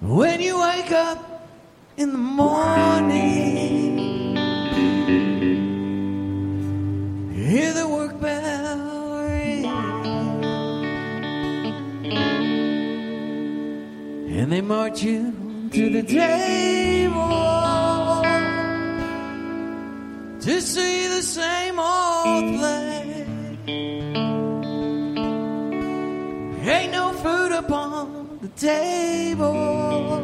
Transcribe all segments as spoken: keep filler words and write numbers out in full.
When you wake up in the morning, hear the work bell ring, and they march you to the table to see the same old play. Ain't no food upon the table,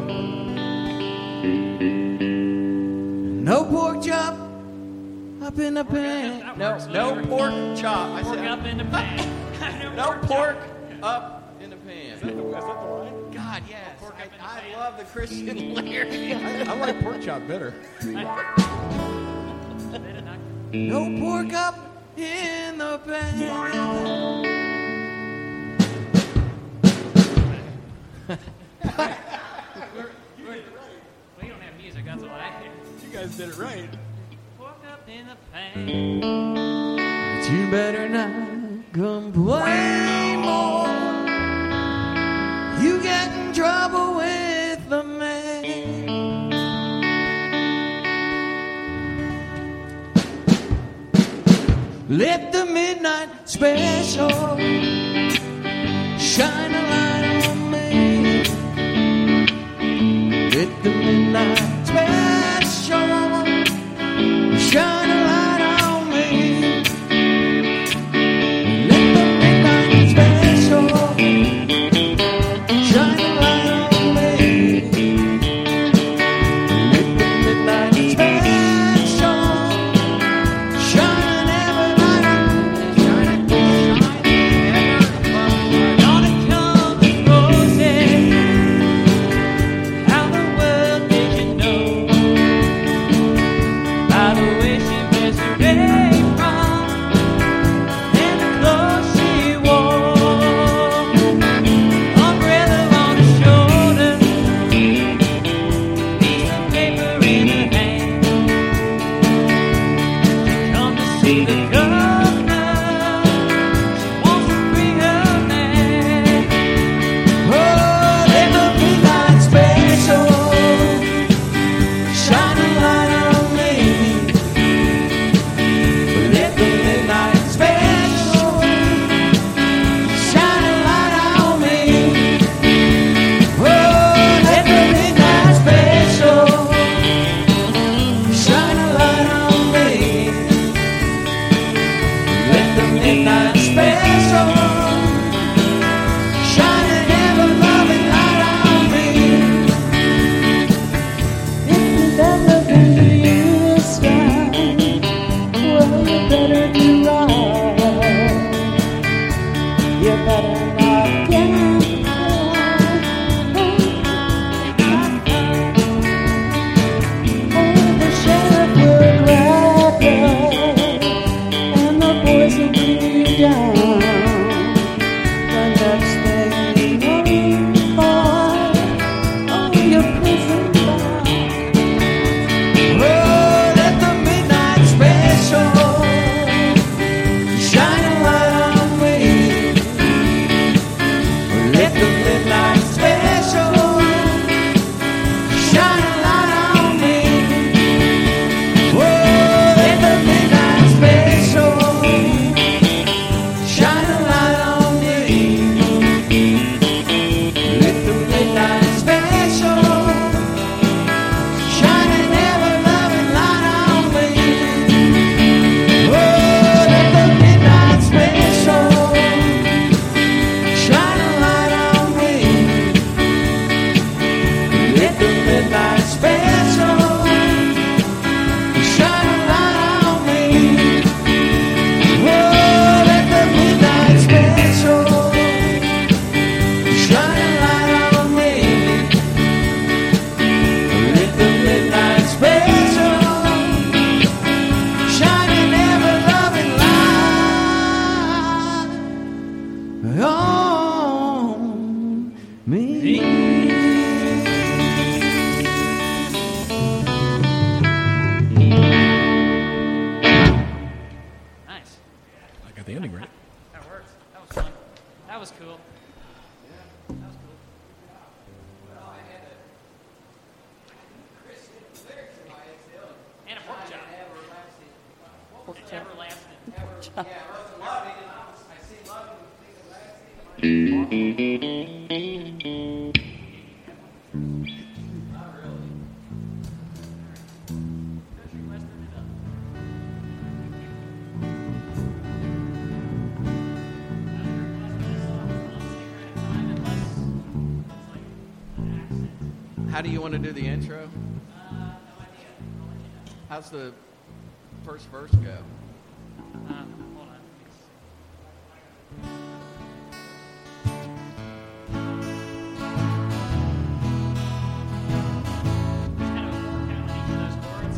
no pork chop up in the pan. No, no pork chop. I Pork said up in the pan. no pork up in the pan. Is that the, is that the line? God, yes. I, I love the Christian lyrics. I like pork chop better. No pork up in the pan. We don't have music, that's why. You guys did it right. Pork up in the pan. But you better not complain more. You get in trouble with the man. Let the midnight special shine a light on me. Let the midnight special shine a light on me. Let the midnight special shine a light on me. Let the midnight special shine every night. Shine, shine, ever above. Gonna come How do you want to do the intro? How's the first verse go? Uh, hold on. There's kind of a four count on each of those chords.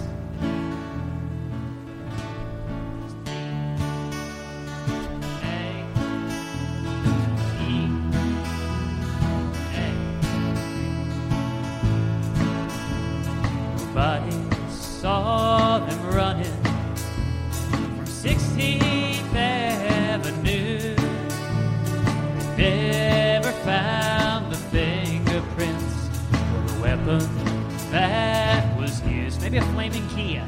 A, E, A. Nobody saw them running from sixteenth Avenue. They never found the fingerprints or the weapon that was used. Maybe a flaming Kia.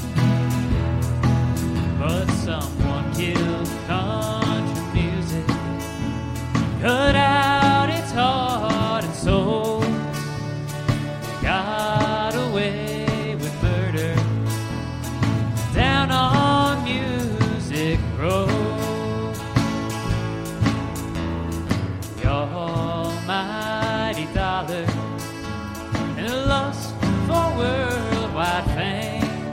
But someone killed country music, cut out its heart and soul. They got away with murder down on Music Road. The almighty dollar and a lust for worldwide fame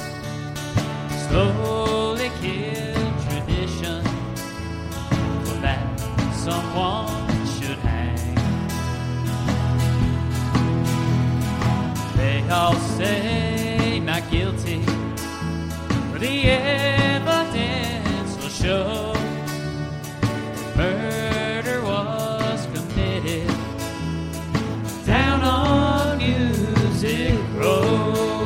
slowly killed tradition, for that someone should hang. They all say not guilty, for the evidence will show murder was committed down on Music Road.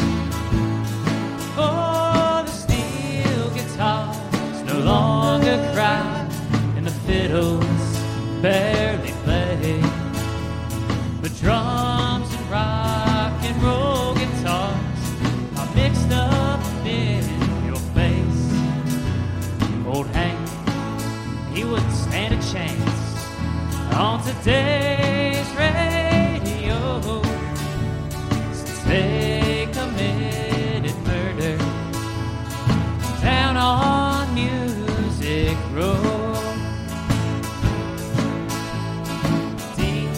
Oh, the steel guitars no longer cry, and the fiddles barely play, but drums and rock and roll guitars are mixed up in your face. Old Hank, he wouldn't stand a chance on today's radio, since they committed murder down on Music Road. D,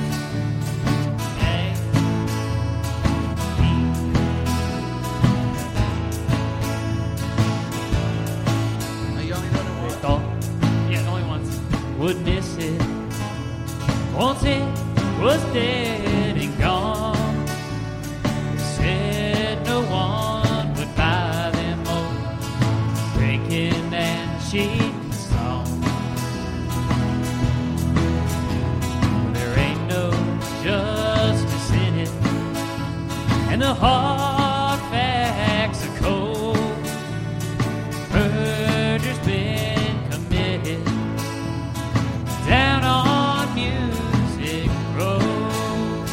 A, E. Are you only doing it They once? thought, yeah, the only ones would miss it once it was dead and gone. They said no one would buy them old drinking and cheating songs. There ain't no justice in it, and the hard facts are cold. Murder's been committed down on Music Road.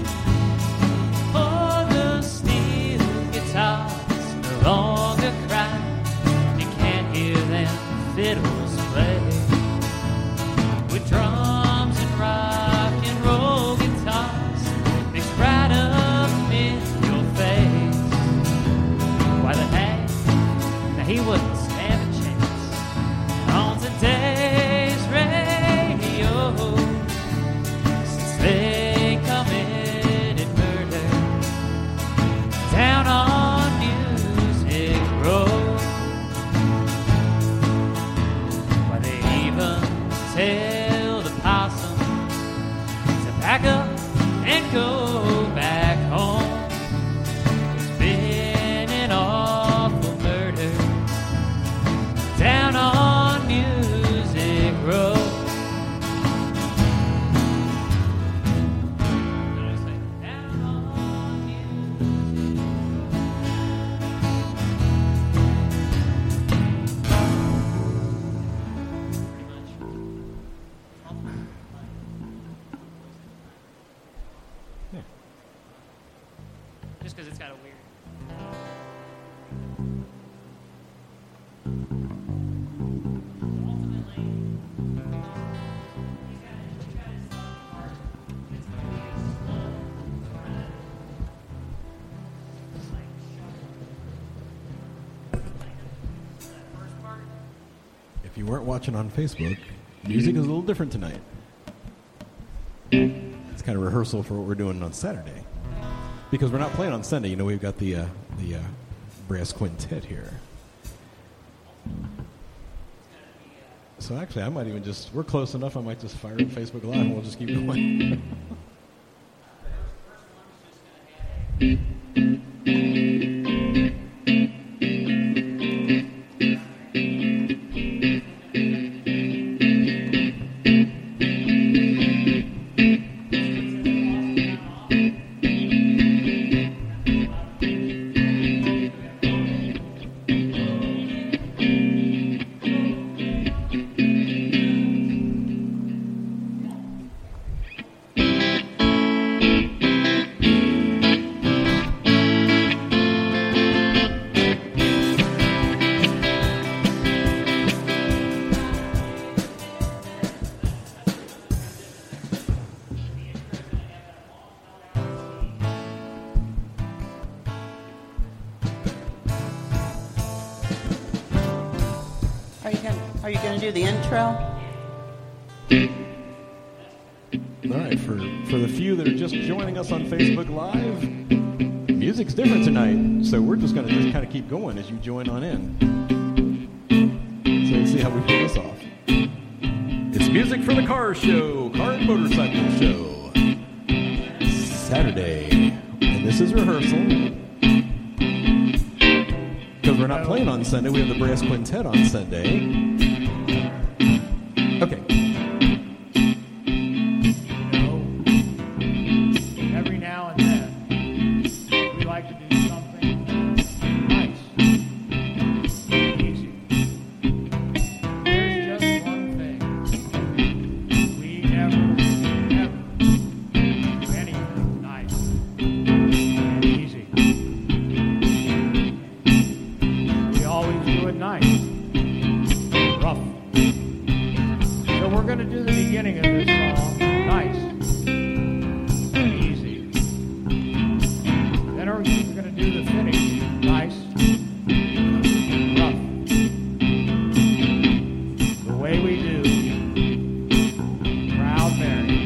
Oh, the steel guitars no longer cry, you can't hear them fiddles play, with drums and rock and roll guitars mixed right up in your face. Why the heck, now he wouldn't stand a chance on today's radio, since they committed murder down on Music Road. Why they even tell the possum to pack up and go back home. It's been an awful murder down on Music Road. Down on Music Just because it's got a weird. Ultimately, he's got you weren't watching on Facebook, music is a little different tonight. It's kind of rehearsal for what we're doing on Saturday. Because we're not playing on Sunday. You know, we've got the uh, the uh, brass quintet here. So actually, I might even just, we're close enough, I might just fire up Facebook Live and we'll just keep going. Are you going to do the intro? All right, for, for the few that are just joining us on Facebook Live, music's different tonight, so we're just going to just kind of keep going as you join on in. So let's see how we pull this off. It's music for the car show, car and motorcycle show. Saturday, and this is rehearsal. Because we're not playing on Sunday, we have the brass quintet on Sunday. Okay. You know, every now and then, we like to do something nice, easy. There's just one thing. We never, ever do anything nice and easy. We always do it nice, rough. So we're going to do the beginning of this song nice and easy. Then we're going to do the finish nice and rough. The way we do Proud Mary.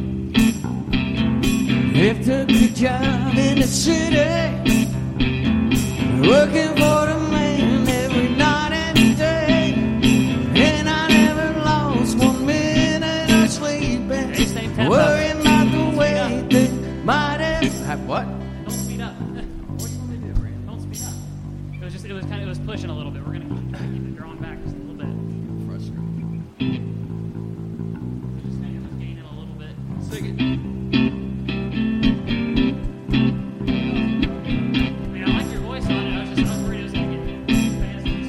If took a job in the city, working for the man every night and day, and I never lost one minute of sleep, worrying about the way things might have. What? Don't speed up. What do you want me to do, Brandon? Don't speed up. It was just, it was kind of, it was pushing a little bit. We're gonna keep, keep it drawn back just a little bit. Frustrating. Just kind of gaining a little bit. Sing it. I mean, I like your voice on it. I was just, I was worried it was gonna get too fast and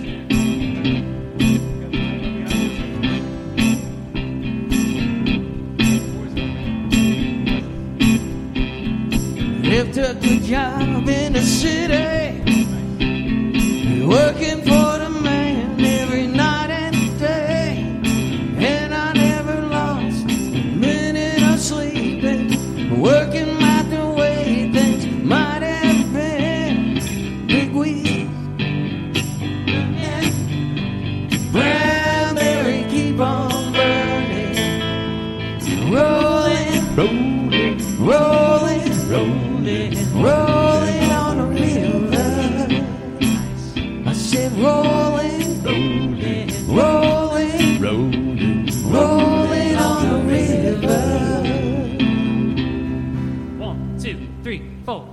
If took a job in the city, working for the man every night and day, and I never lost a minute of sleeping, working out the way things might have been. Big wheels, brown berry keep on burning, rolling, rolling, rolling, rolling, rolling on the river. I said rolling, rolling, rolling, rolling, rolling on the river. One, two, three, four.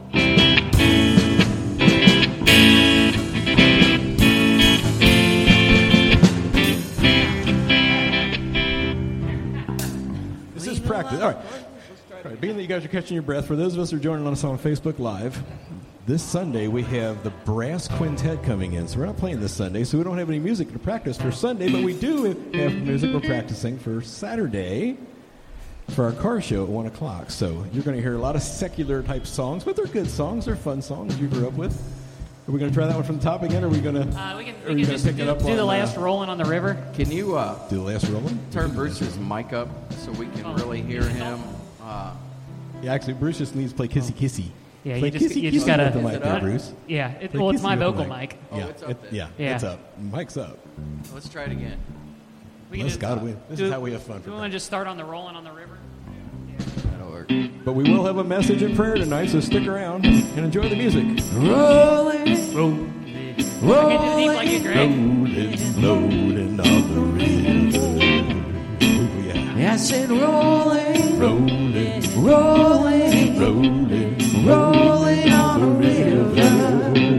This is practice. All right. All right. Being that you guys are catching your breath, for those of us who are joining us on Facebook Live, this Sunday we have the brass quintet coming in. So we're not playing this Sunday, so we don't have any music to practice for Sunday, but we do have music we're practicing for Saturday for our car show at one o'clock. So you're going to hear a lot of secular type songs, but they're good songs. They're fun songs you grew up with. Are we going to try that one from the top again, or are we going to Uh, we can, are we you can gonna just pick do, it up do on, the last uh, rolling on the river. Can you uh, do the last rolling? turn Bruce's mic up so we can Oh. really hear him? Uh, Yeah, actually, Bruce just needs to play kissy kissy. Yeah, play you just- kissy you kissy just gotta- with the Is mic it there, up? Bruce. Yeah, it, Play well, it's kissy my with the vocal mic. mic. Oh, yeah, it's up it- there. yeah, Yeah. it's up. Mic's up. let's try it again. We can Bless just- God, we, this do- is how we have fun. Do For we want to just start on the rolling on the river? That'll work. but we will have a message and prayer tonight, so stick around and enjoy the music. Rolling, Rolling. I can do deep like you, Greg. Rolling, loading on the river. Ooh, yeah. I said rolling, Rolling, rolling, rolling, rolling on the river.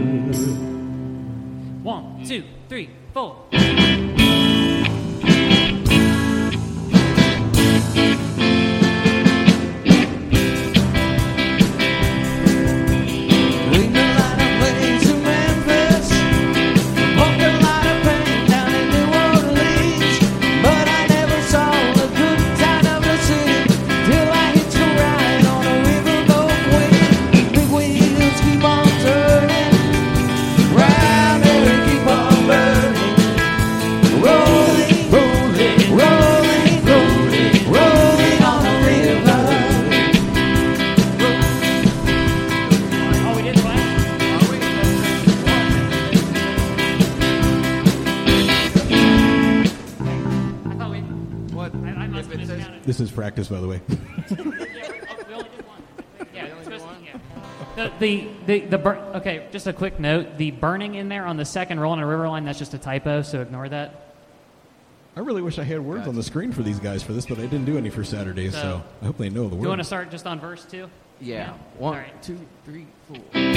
One, two, three, four. Reading a lot of plays in Memphis, walked a lot of pain down in New Orleans, but I never saw the good side of the city till I hitched a ride on a riverboat queen. Big wheels keep on turning, round and keep on burning, rolling, rolling, rolling, rolling, rolling on the river. Oh, we did what? I thought we. What? I, I must If have it says- miscounted. This is practice, by the way. Yeah, oh, we only did one. Yeah, it's supposed to- yeah. The, the, the, the bur- okay, just a quick note. The burning in there on the second roll on a river line, that's just a typo, so ignore that. I really wish I had words on the screen for these guys for this, but I didn't do any for Saturday, so, So- I hope they know the Do you want to words. start just on verse two? Yeah. One, All right. two, three, four.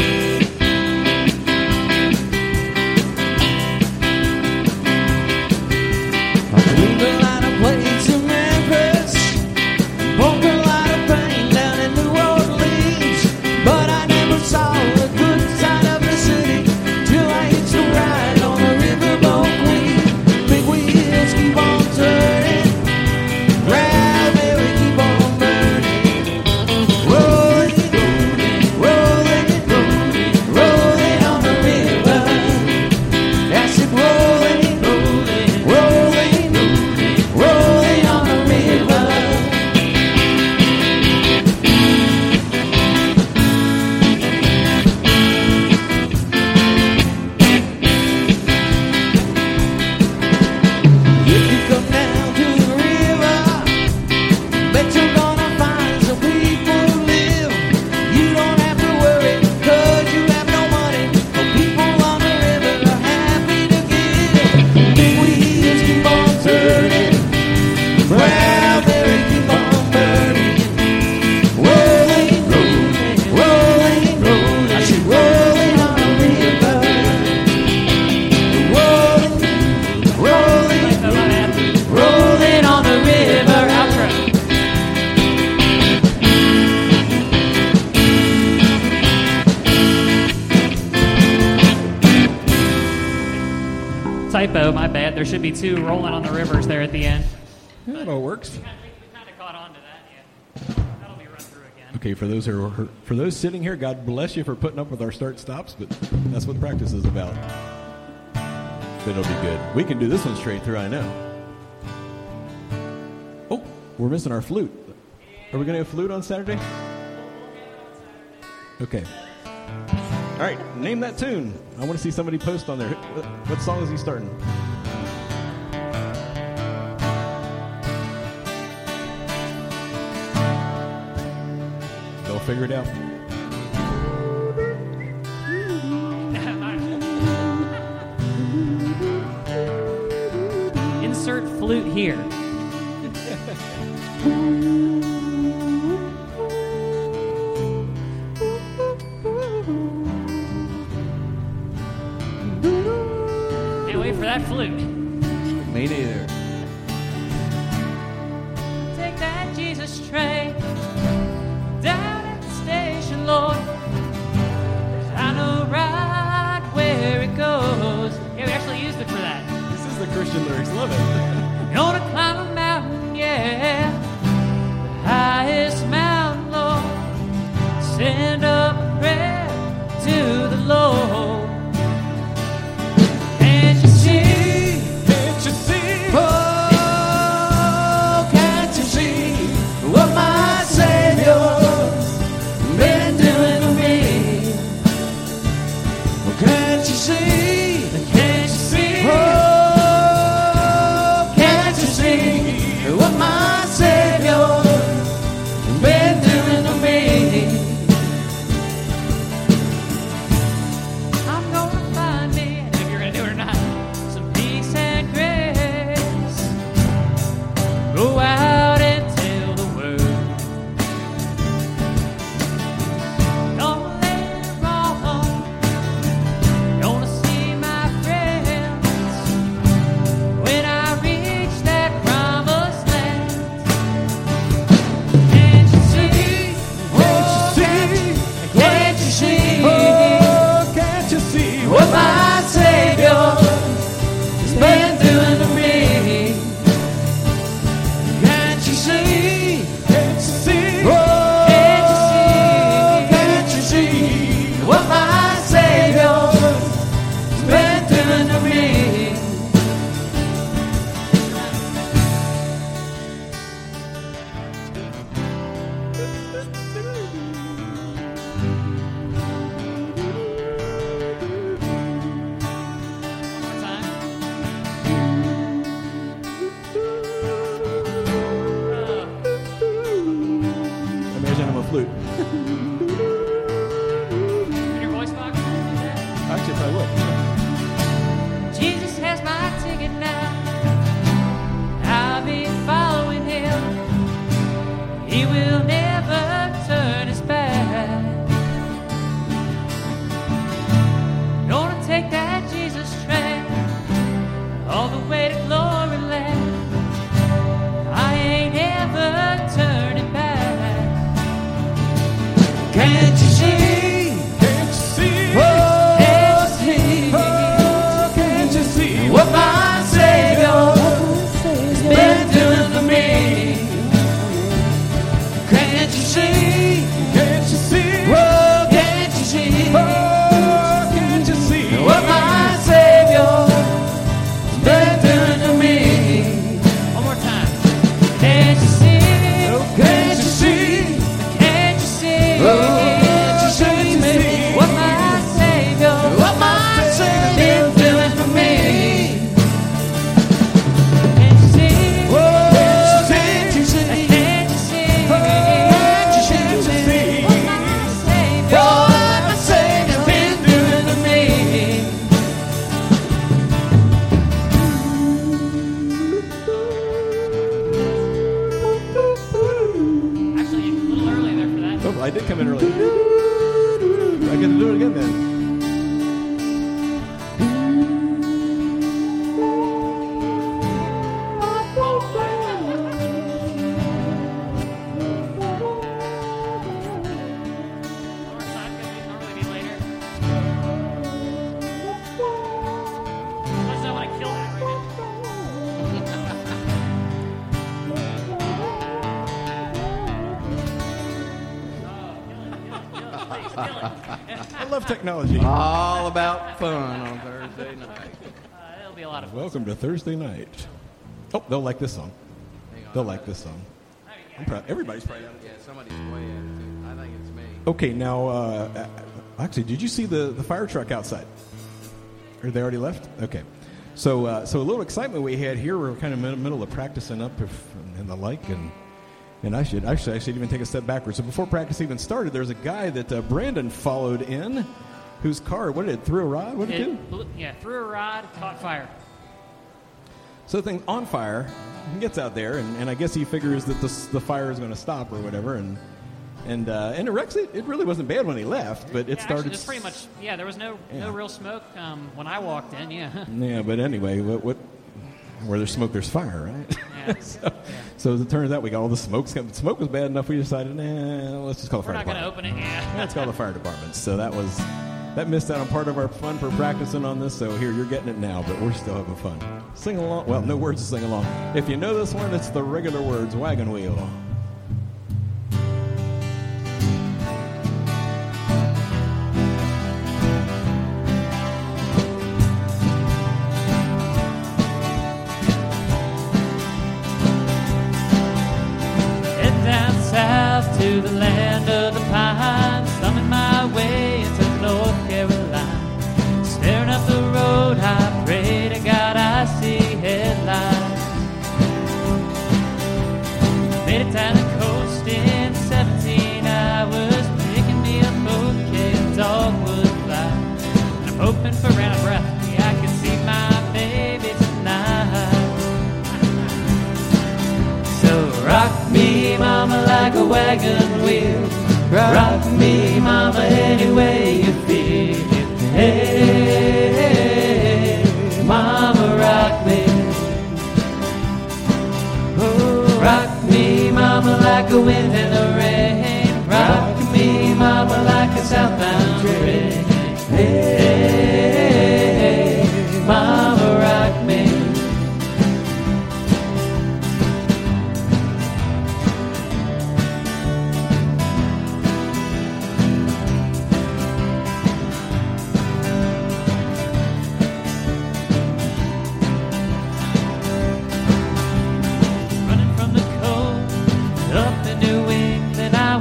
Read a lot of plays in Memphis, broke a lot of pain down in New Orleans, but I never saw the good side of the city till I hitched a ride on a riverboat queen. Big wheels keep on turning, raspberry keep on burning, rolling, rolling, rolling, rolling on the river. I said rolling, rolling, rolling, rolling on the river. If you come down to the river, bet you're gonna find some people who live. You don't have to worry, 'cause you have no money. The people on the river are happy to give. Big wheels keep on turning, raspberry keep on burning, rolling, rolling, rolling, rolling. I said rolling on the river, rolling, rolling, So not happy. rolling on the river. Outro. Typo, my bad. There should be two rolling on the rivers there at the end. Yeah, that all works. We kind of caught on to that, yeah. That'll be run through again. Okay, for those who are, for those sitting here, God bless you for putting up with our start stops, but that's what practice is about. But it'll be good. We can do this one straight through, I know. Oh, we're missing our flute. Are we going to have flute on Saturday? Okay. All right, name that tune. I want to see somebody post on there. What, what song is he starting? They'll figure it out. Insert flute here. Can't wait for that flute. Me neither. Take that Jesus train down at the station, Lord. 'Cause I know right where it goes. Yeah, we actually used it for that. This is the Christian lyrics. Love it. Gonna climb a mountain, yeah, the highest mountain, Lord. Send up a prayer to the Lord. And you see, Can't you see? Oh, Imagine I'm a flute. In your voice box? Actually, if I would. Jesus has my ticket now. I'll be following him. He will never turn his back. Gonna take that Jesus train all the way to glory land. I ain't ever turning back. Can't you see? Can't you see? Oh, Can't you see? oh, can't you see what my Savior has been doing for me? Can't you see? Can't you see? Oh, can't you see? Oh, can't you see what my Savior has been doing for me? One more time. Can't you see? Can't you see? Can't you see? Oh, can't you see me? What my Savior What my Savior been doing for me? Can't you see? Oh, can't you see? Can't you see? Oh, can't you see? What my Savior Oh, what my Savior been doing for me? Actually, a little early there for that. Oh, I did come in early. I get to do it again then. More time, because we normally be later. Unless I want to kill that right now. I love technology. All about fun on Thursday night. Uh, it'll be a lot of fun. Welcome to Thursday night. Oh, they'll like this song. Hang on. They'll like this song. I'm proud. Everybody's proud. Yeah, somebody's way at it. I think it's me. Okay, now, uh, actually, did you see the, the fire truck outside? Or they already left? Okay. So, uh, so a little excitement we had here. We're kind of in the middle of practicing up if, and the like, and and I should actually I should even take a step backwards. So before practice even started, there's a guy that uh, Brandon followed in, whose car, what did it, threw a rod? What did it do? It, blew- yeah, threw a rod, caught fire. So the thing's on fire. He gets out there, and, and I guess he figures that the the fire is going to stop or whatever, and and uh, and it, actually, it really wasn't bad when he left, but it Yeah, started. actually, it's pretty much, yeah, there was no Yeah. no real smoke um, when I walked in, yeah. Yeah, but anyway, what, what where there's smoke, there's fire, right? Yeah. so, so as it turns out, we got all the smoke. Smoke was bad enough. We decided, nah, let's just call the We're fire not going to department. open it, yeah. Let's call the fire department. So that was that missed out on part of our fun for practicing on this. So here, you're getting it now, but we're still having fun. Sing along. Well, no words to sing along. If you know this one, it's the regular words. Wagon wheel. Head down south to the land of the pines, thumbing my way into North Carolina. Staring up the road, I pray to God I see headlights. Made it down the coast in seventeen hours, picking me a bouquet of dogwood flowers. And I'm hoping for round of breath, yeah, I can see my baby tonight. So rock me, mama, like a wagon wheel. Rock me, mama, any way you feel. Hey, mama, rock me. Oh, rock me, mama, like a wind in the rain. Rock me, mama, like a southbound train. Hey, mama, rock me.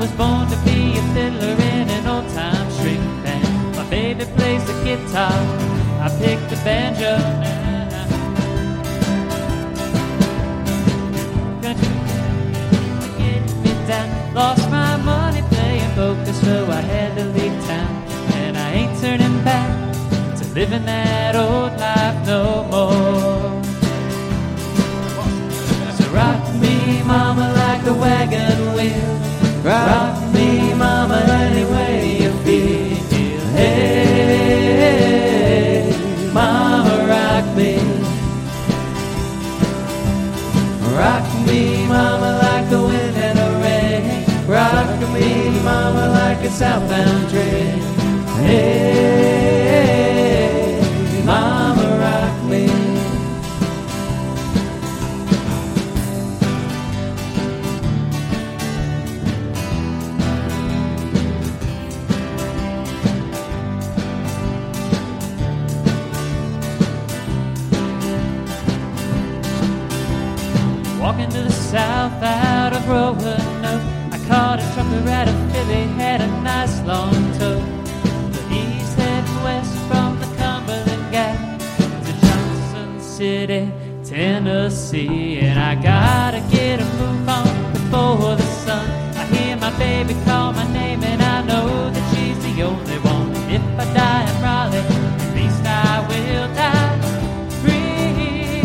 was born to be a fiddler in an old-time string band. My baby plays the guitar, I pick the banjo. Get me down, lost my money playing poker, so I had to leave town. And I ain't turning back to living that old life no more. So rock me, mama, like a wagon wheel. Rock me, mama, any way you feel. Hey, mama, rock me. Rock me, mama, like the wind and the rain. Rock me, mama, like a southbound train. Hey, mama, rock me. Walking to the south out of Roanoke, I caught a trucker out of Philly, had a nice long tow. The east heading west from the Cumberland Gap to Johnson City, Tennessee. And I gotta get a move on before the sun. I hear my baby call my name and I know that she's the only one. If I die in Raleigh, at least I will die free.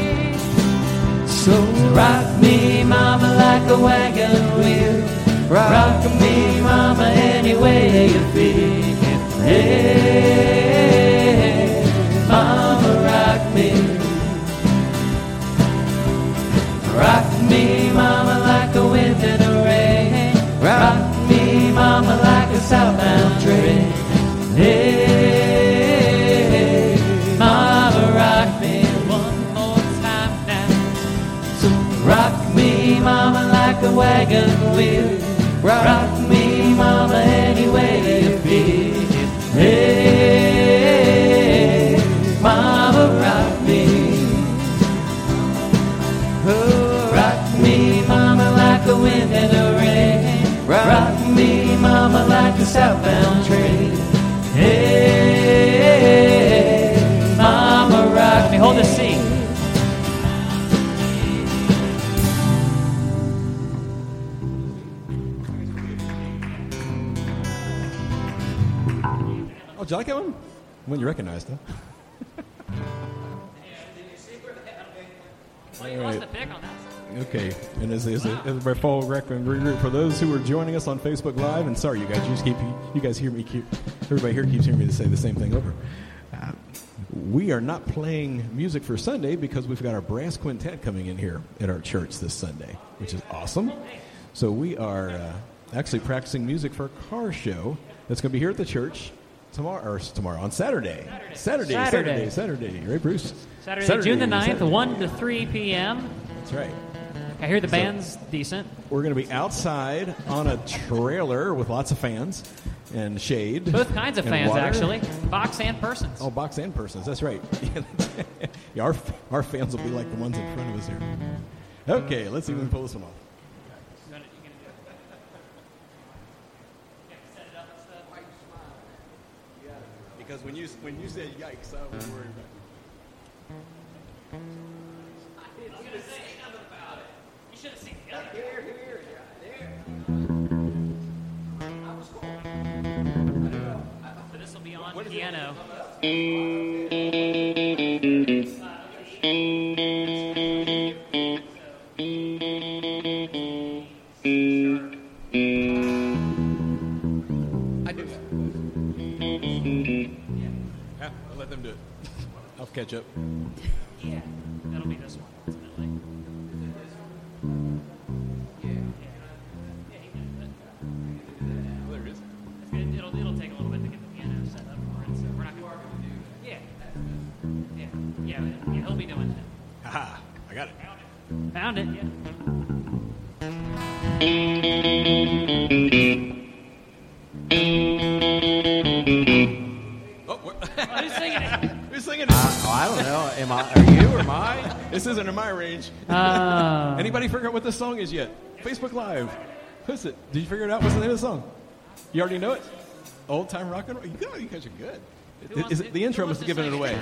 So rock me, mama, like a wagon wheel. Rock me, mama, any way you feel. Hey, mama, rock me. Rock me, mama, like the wind and the rain. Rock me, mama, like a southbound train. Hey, mama, rock me one more time now. So rock me, mama, like a wagon wheel. Rock me, mama, any way you feel. Hey, mama, rock me. Oh, rock me, mama, like the wind and the rain. Rock me, mama, like a southbound train. Hey, mama, rock me. Hold the C. Oh, did you like that one? One you recognized, huh? Well, you lost the pick on that. Okay, and as, as, as my fall record regroup for those who are joining us on Facebook Live, and sorry, you guys, you just keep you guys hear me keep everybody here keeps hearing me to say the same thing over. Uh, we are not playing music for Sunday because we've got our brass quintet coming in here at our church this Sunday, which is awesome. So we are uh, actually practicing music for a car show that's going to be here at the church tomorrow, or tomorrow on Saturday. Saturday, Saturday, Saturday, Saturday. Right, Bruce? Saturday, Saturday June the ninth, Saturday. one to three p.m. That's right. I hear the So- band's decent. We're going to be outside on a trailer with lots of fans and shade. Both kinds of and fans, water. actually. Box and persons. Oh, box and persons. That's right. Yeah, our, our fans will be like the ones in front of us here. Okay, let's see if we can pull this one off. Because when you when you said yikes, I was worried about it. You should have seen the other. Here, here, there. So this will be on piano. I do that. Yeah, I'll let them do it. I'll catch up. Yeah, that'll be this one ultimately. There it is. It's good. It'll, it'll take a little bit to get the piano set up for it, so we're not going to. Yeah. Yeah. Yeah, yeah, he'll be doing that. Haha, I got it. Found it, yeah. Oh, we're- Oh, who's singing it? who's singing it? Oh, I don't know. Am I? Are you or am I? This isn't in my range. Uh, Anybody figure out what this song is yet? Facebook Live. What's it? Did you figure it out? What's the name of the song? You already know it? Old Time Rock and Roll? You, go, you guys are good. Is, is it, the intro must have given it away.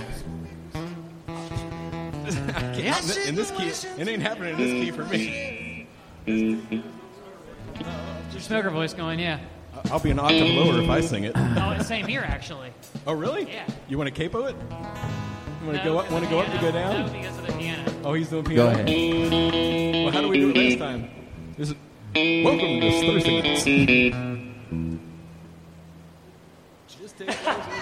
I can't. In this key, it ain't happening in this key for me. Your smoker voice going, yeah. I'll be an octave lower if I sing it. Oh, it's same here, actually. Oh, really? Yeah. You want to capo it? You want to No, go up? Want to go up to go down? No, because of the piano. Oh, he's doing Go piano. ahead. Well, how do we do it last time? Is it? Welcome to Thursday Nights. Just take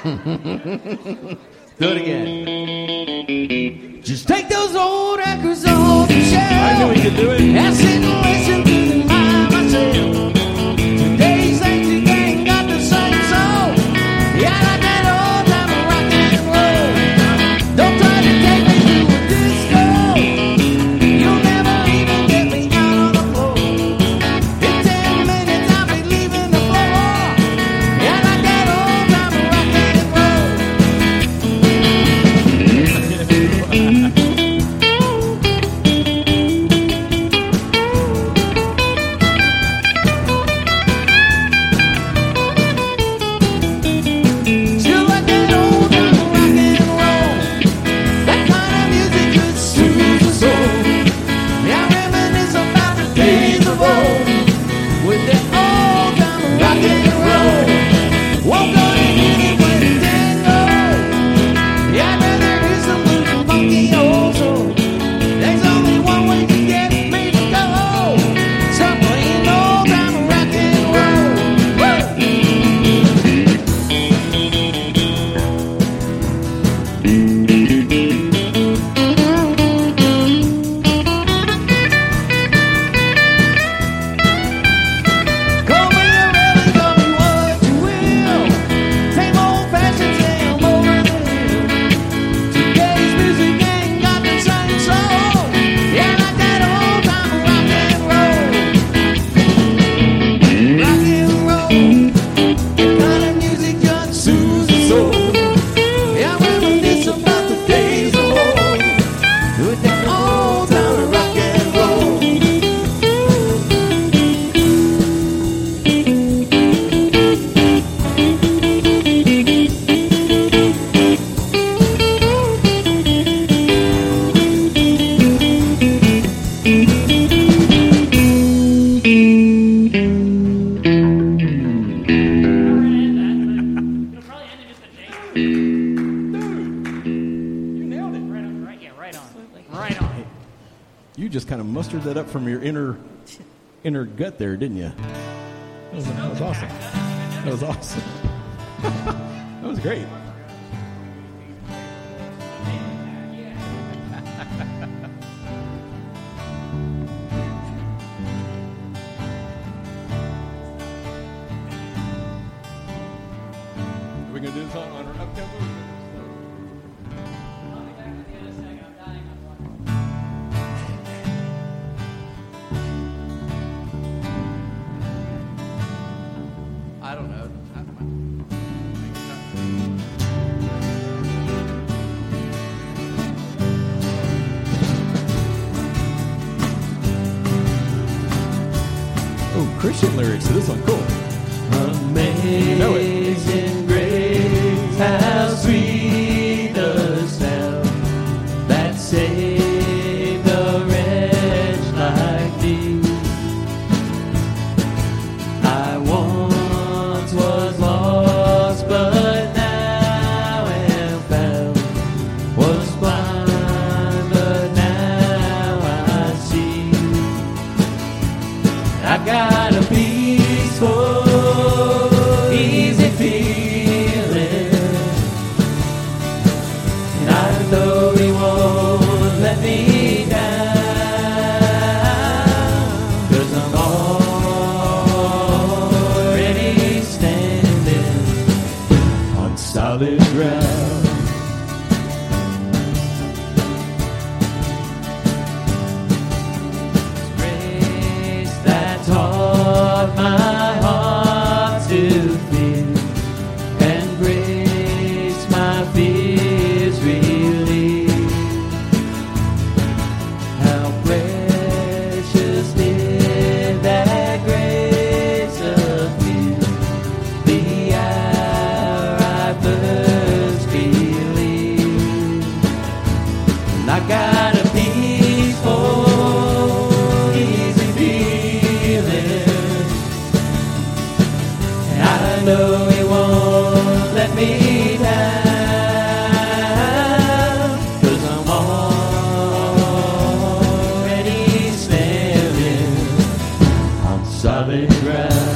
Do it again. Just take those old records off the shelf. I knew he could do it. And sit and listen to them by myself. Today's things you ain't got the same soul. Yeah, like that old time of rock and roll. Don't try to take me to a disco. You'll never even get me out on the floor. In ten minutes I'll be leaving the floor. Yeah, like that old time of rock and roll. Still like that old time of rock and roll. That kind of music could soothe the soul. Yeah, I reminisce about the days of old with that old time of rock and roll. Won't go to anywhere to tango. Yeah, I'd rather hear some blues and funky old soul. There's only one way to get me to go. Some plain old time of rock and roll. Woo! Call me a rebel, call me what you will. Same old fashioned same over the hill. Today's music ain't got the same soul. Yeah, like that old time of rock and roll. Rock and roll. That kind of music just soothes the soul. Yeah, I reminisce about the days of old with that old time of rock and roll. It'll probably end in just a J. You nailed it. Right on, right, yeah, right on. Right on. You just kind of mustered that up from your inner inner gut there, didn't you? That was, that was awesome. That was awesome. That was great. Are we going to do this on, on our up-tempo? I don't know. Oh, Christian lyrics to this one. Cool. Amazing know it. grace, how sweet the sound that saved a wretch like me. I once was lost, but now am found. Was blind, but now I see. I got a peaceful, easy feeling I know he won't let me down, 'cause I'm already standing on solid ground.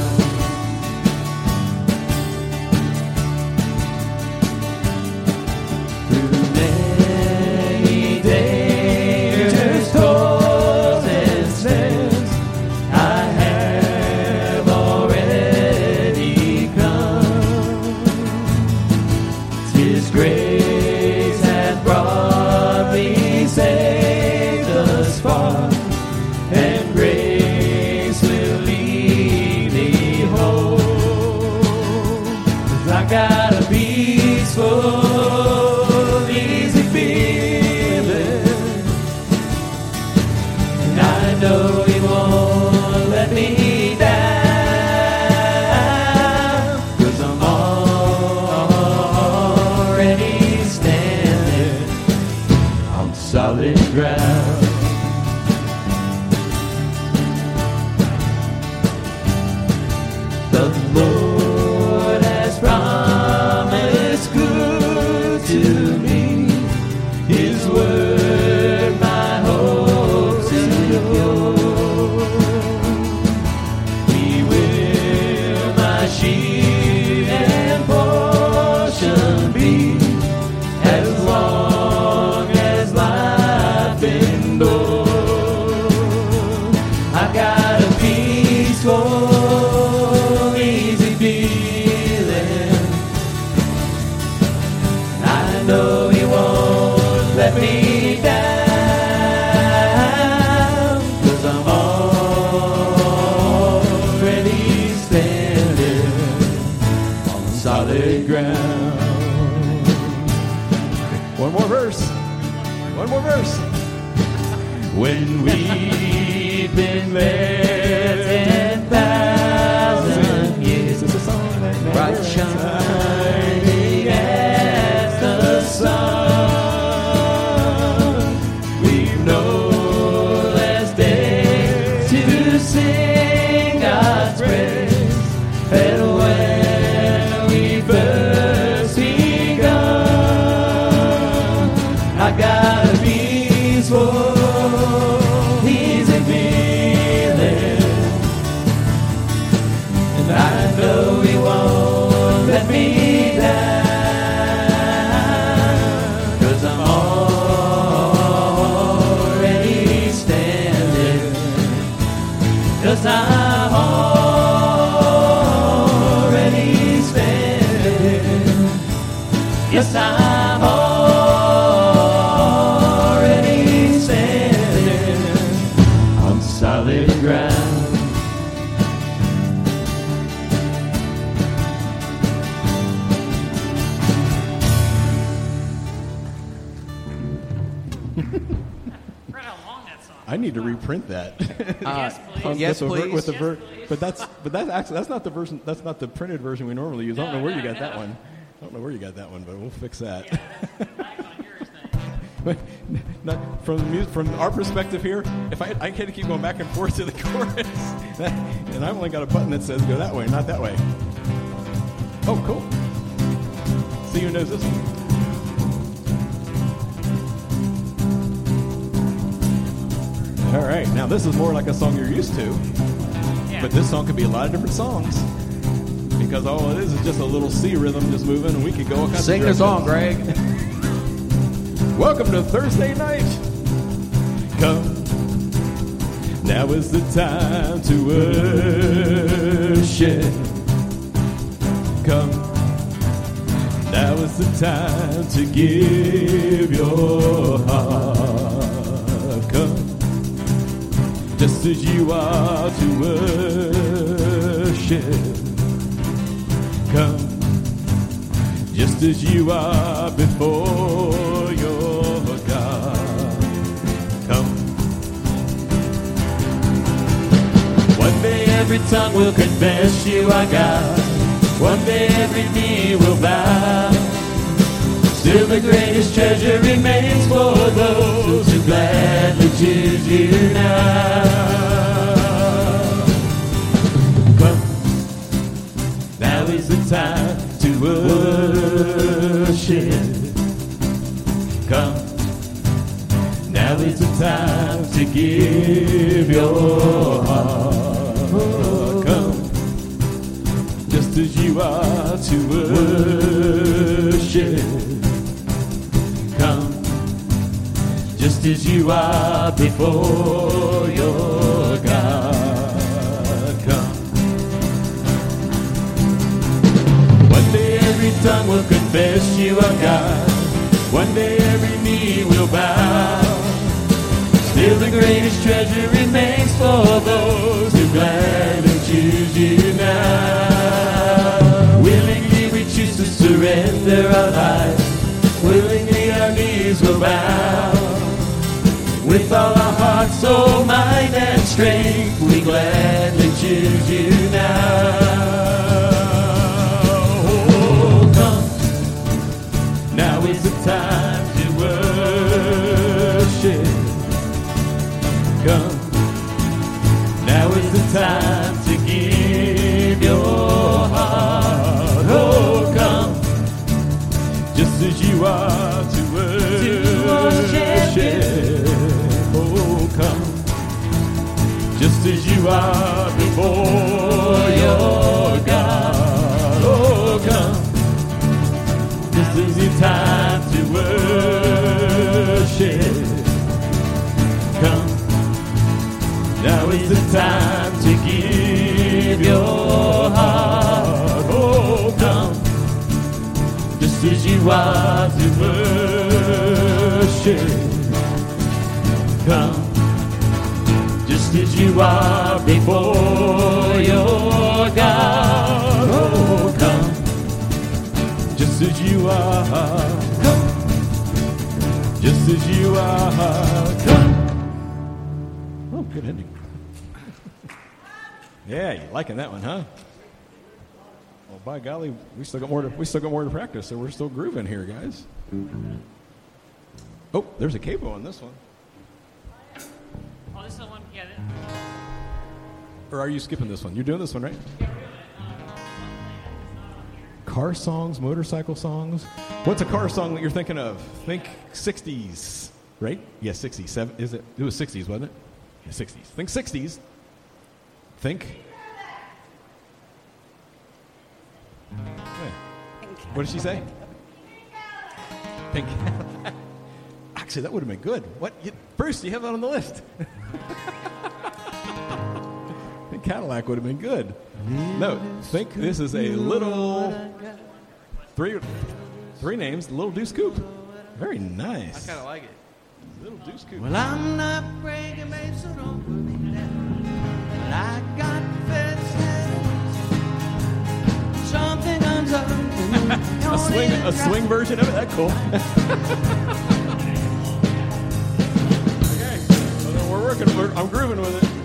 Through many dangers, toils, and snares, I have already come. 'Tis grace hath brought me safe thus far, and grace will lead me home. 'Cause I got a peaceful, easy feeling, and I know he won't let me down, 'cause I'm already standing on solid ground. The Lord has promised good to me, His word my hope secure. He will my shield and portion be, as long as life endures. I got a peaceful, easy feeling, I know he won't let me down, 'cause I'm already standing on solid ground. One more verse. One more verse. When we've been there ten thousand years, This is a song that never bright ends. shining as the sun, we've no less days to sing God's praise than when we first begun. I got a peaceful, easy feeling, and I know he won't let me down, 'cause I'm already standing, 'cause I'm already standing, yes, I'm already standing on solid ground. Fred, how long that song? I need to reprint that. Yes, please. yes, with the, ver- please. With the Yes, ver- please. but that's but that's actually that's not the version. That's not the printed version we normally use. I don't No, know where you no, got that no. one. I don't know where you got that one, but we'll fix that. Back on yours then. But not, from the mu- from our perspective here, if I I had to keep going back and forth to the chorus, and I've only got a button that says go that way, not that way. Oh, cool. See who knows this one. All right, now this is more like a song you're used to, Yeah. but this song could be a lot of different songs because all it is is just a little C rhythm just moving, and we could go all kinds Sing of the song, directions. Greg. Welcome to Thursday night. Come, now is the time to worship. Come, now is the time to give your heart. Come, just as you are to worship. Come, just as you are before your God. Come. One day every tongue will confess you are God. One day every knee will bow. Still the greatest treasure remains for those who gladly choose you now. Come, now is the time to worship. Come, now is the time to give your heart. Come, just as you are to worship. Come, just as you are before your God. Come. One day every tongue will confess you are God. One day every knee will bow. Still the greatest treasure remains for those who gladly choose you now. Willingly we choose to surrender our lives. Willingly our knees will bow. With all our heart, soul, mind, and strength, we gladly choose you now. Oh, come. Now is the time to worship. Come. Now is the time to give your heart. Oh, come. Just as you are to worship. Oh, come. Just as you are before your God. Oh, come. This is your time to worship. Come. Now is the time to give your heart. Oh, come. Just as you are to worship. Come. Just as you are before your God. Oh, come. Just as you are. Come. Just as you are. Come. Oh, good ending. Yeah, you liking that one, huh? Well, by golly, we still got more to we still got more to practice, so we're still grooving here, guys. Oh, there's a capo on this one. Oh, this is the one. Yeah. This, Or are you skipping this one? You're doing this one, right? Car songs, motorcycle songs. What's a car song that you're thinking of? Think sixties, right? Yeah, sixties. Seven, is it? It was sixties, wasn't it? Yeah, sixties. Think sixties. Think. Hey, what did she say? Pink. Actually, that would have been good. What? You, Bruce, you have that on the list. Pink Cadillac would have been good. No, think this is a little three three names, Little Deuce Coupe. Very nice. I kind of like it. Little Deuce Coupe. Well, I'm not bragging, babe, so don't put me down. But I got fast hands. Something comes up. a swing, a swing version of it. That's cool. Okay, so then we're working. We're, I'm grooving with it.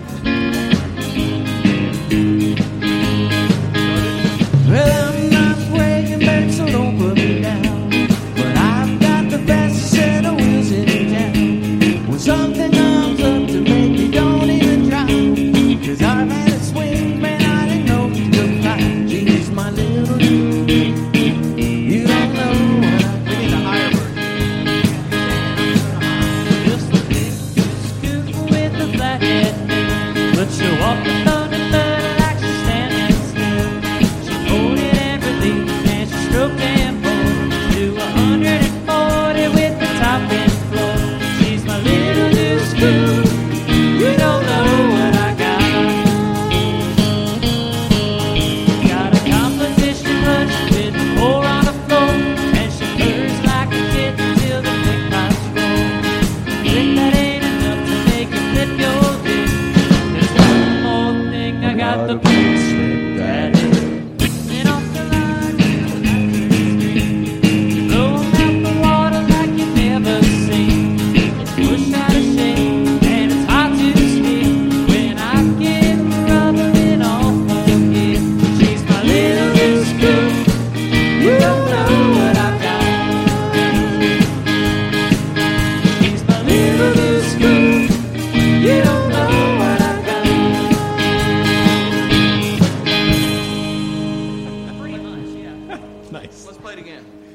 Well, I'm not bragging, babe, so don't put me down. But I've got the best set of wheels in town. When something comes up to make me don't even try. Cause I've had a swing, man, I didn't know you could fly. Geez, my little dude, you don't know what I We need a higher version. just a big scoop with the flathead, but you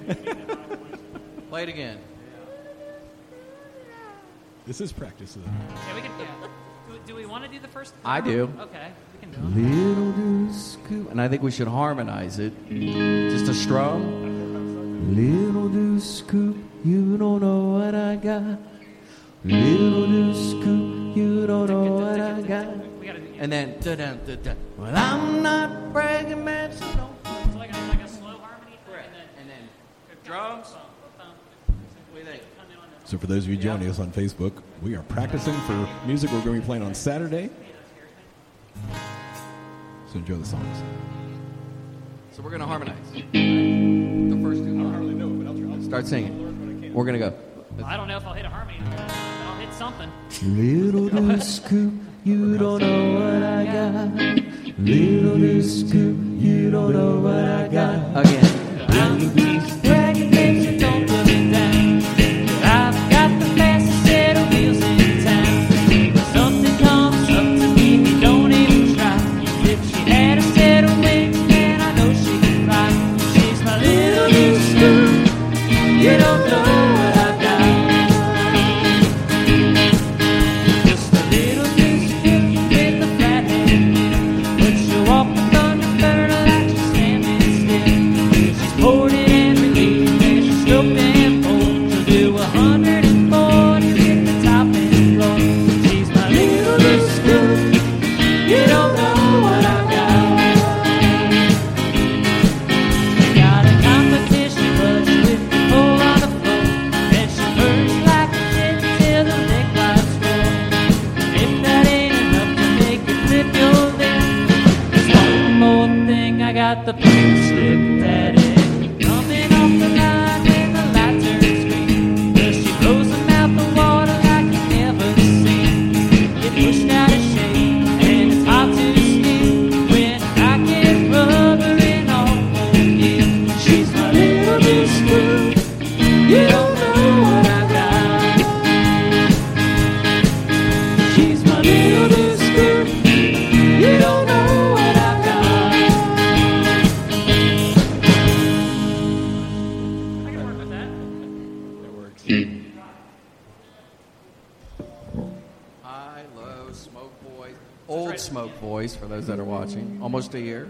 Play it again. This is practice. Isn't it? Yeah, we can. Yeah. Do, do we want to do the first? I do. Okay, we can do it. Little do scoop. And I think we should harmonize it. Just a strum. Little do scoop, you don't know what I got. Little do scoop, you don't know what I got. And then, da da da da. Well, I'm not bragging, man, so don't. So like a, like a slow harmony. Correct. And then, And then drums. What do you think? So for those of you joining us on Facebook, we are practicing for music we're going to be playing on Saturday. So enjoy the songs. So we're going to harmonize. The first two. I don't hardly know it, but I'll try. Start singing. We're going to go. I don't know if I'll hit a harmony, but I'll hit something. Little do scoop, you don't know what I got. Little do scoop, you don't know what I got. Again. I'm bragging, things that don't put me down. I've got the fastest set of wheels in town. When something comes up to me, you don't even try. If she had a set of wings, then I know she could fly. She's my little new scoop. You don't know what I've got. Just a little new scoop with a flat head. But she'll walk the thunder bird like she's standing still. She's poured it and relieved, and she's stroked and pulled. She'll do a hundred and forty with the top and floor. She's my little new scoop. You don't know what I've got. Got a competition, but she with the pole on the floor. And she purrs like a kitten till the neck lights roll. If that ain't enough to make you flip your lip, there's one more thing. I got the pink slip that is coming off the line when the light turns green. Cause she blows them out the water like you never seen. Get pushed out of shape and it's hard to steam when I get rubbering off on you. She's my little new scoop. You don't know what I got. She's my little new scoop. You don't know what I've got. I can work with that. That works. High, low, Smoke Boys. Old Smoke Boys, for those that are watching. Almost a year.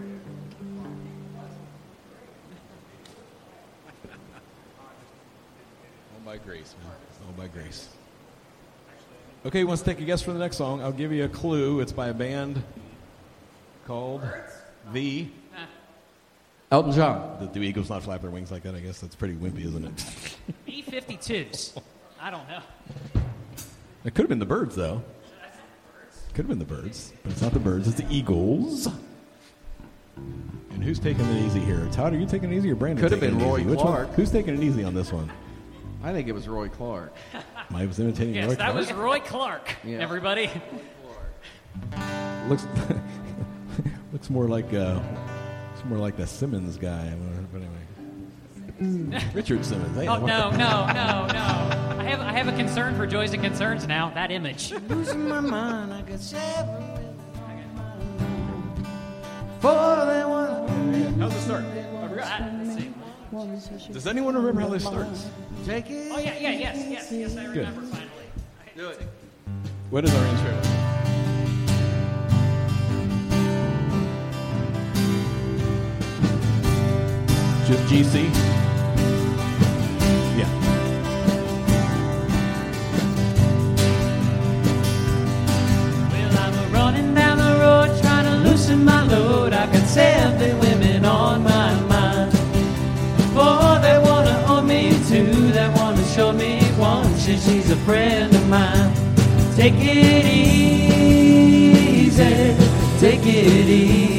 All by grace, man. All by grace. Okay, who wants to take a guess for the next song? I'll give you a clue. It's by a band called The... Elton John. The, the Eagles not flap their wings like that, I guess. That's pretty wimpy, isn't it? B fifty-twos. I don't know. It could have been the Birds, though. Could have been the Birds, but it's not the Birds. It's the Eagles. And who's taking it easy here? Todd, are you taking it easy or Brandon? Could have taking been it Roy easy? Which Clark. one? Who's taking it easy on this one? I think it was Roy Clark. I was imitating Yes, Roy that Clark. was Roy Clark, Yeah. everybody. Looks looks more like uh, looks more like the Simmons guy. But anyway, Richard Simmons. Hey, Oh, no, no, no, no. I have, I have a concern for joys and concerns now. That image. Losing my mind, I got seven for they want. How's it start? I forgot. Let's see. Does anyone remember how this starts? Take it. Oh, yeah, yeah, yes, yes, yes, I Good. remember finally. Do it. What is our intro? Just G C? Yeah. Well, I'm running down the road trying to loosen my load. I got seven women on my mind. Four that want to own me, two that want to show me one. She, she's a friend of mine. Take it easy, take it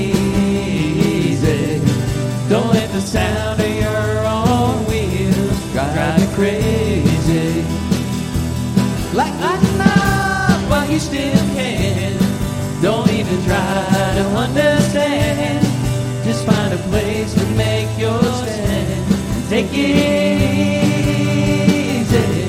easy. Don't let the sound of your own wheels drive you crazy. Like lighten up while you still can. Don't even try to understand. Just find a place to make your stand. Take it easy.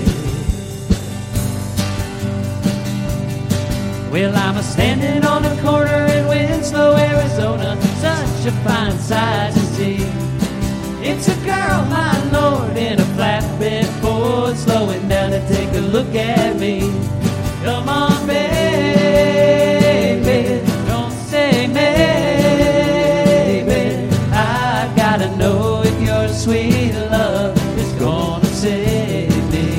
Well, I'm a standing on the corner in Winslow, Arizona. Such a fine sight to see. It's a girl, my lord, in a flatbed Ford, slowing down to take a look at me. Come on, baby, don't say maybe. I gotta know if your sweet love is gonna save me.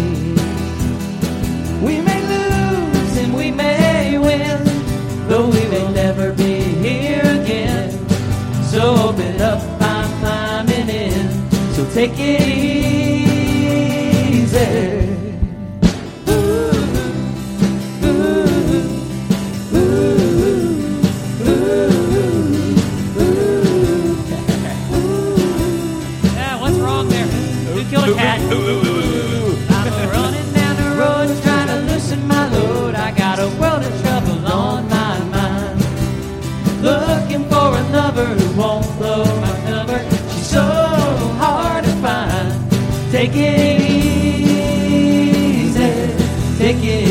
We may lose and we may win, though we will never be here again. So open up, I'm climbing in. So take it easy. Kill a cat. I'm running down the road trying to loosen my load. I got a world of trouble on my mind. Looking for a lover who won't blow my number. She's so hard to find. Take it easy. Take it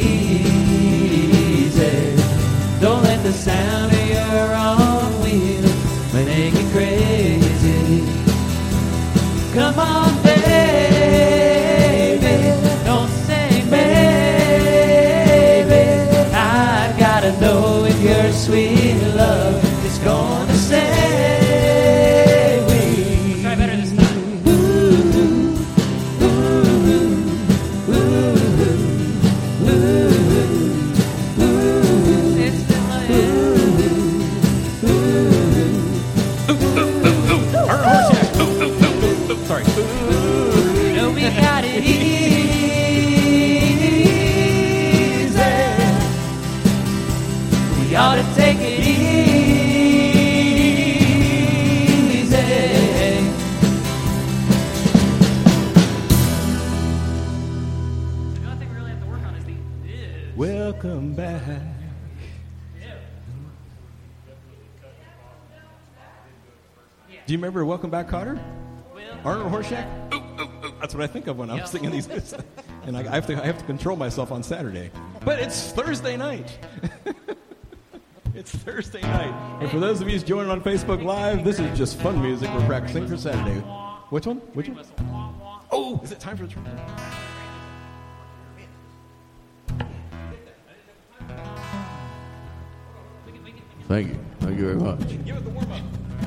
easy. Don't let the sound of your own wheel make you crazy. Come on, baby, don't say maybe. I gotta know if your sweet love is gonna save me. Try better this time. Ooh, ooh, ooh, ooh, ooh. It's still my Sorry. No, we got it easy. We ought to take it easy. The only thing we really have to work on is the is. Welcome back. Do you remember Welcome Back, Cotter? Arnold Horshack? That's what I think of when I'm singing these. And I, I have to I have to control myself on Saturday. But it's Thursday night. It's Thursday night. And for those of you joining on Facebook Live, this is just fun music we're practicing for Saturday. Which one? Which one? Oh, is it time for the... Thank you. Thank you very much. Give it the warm-up.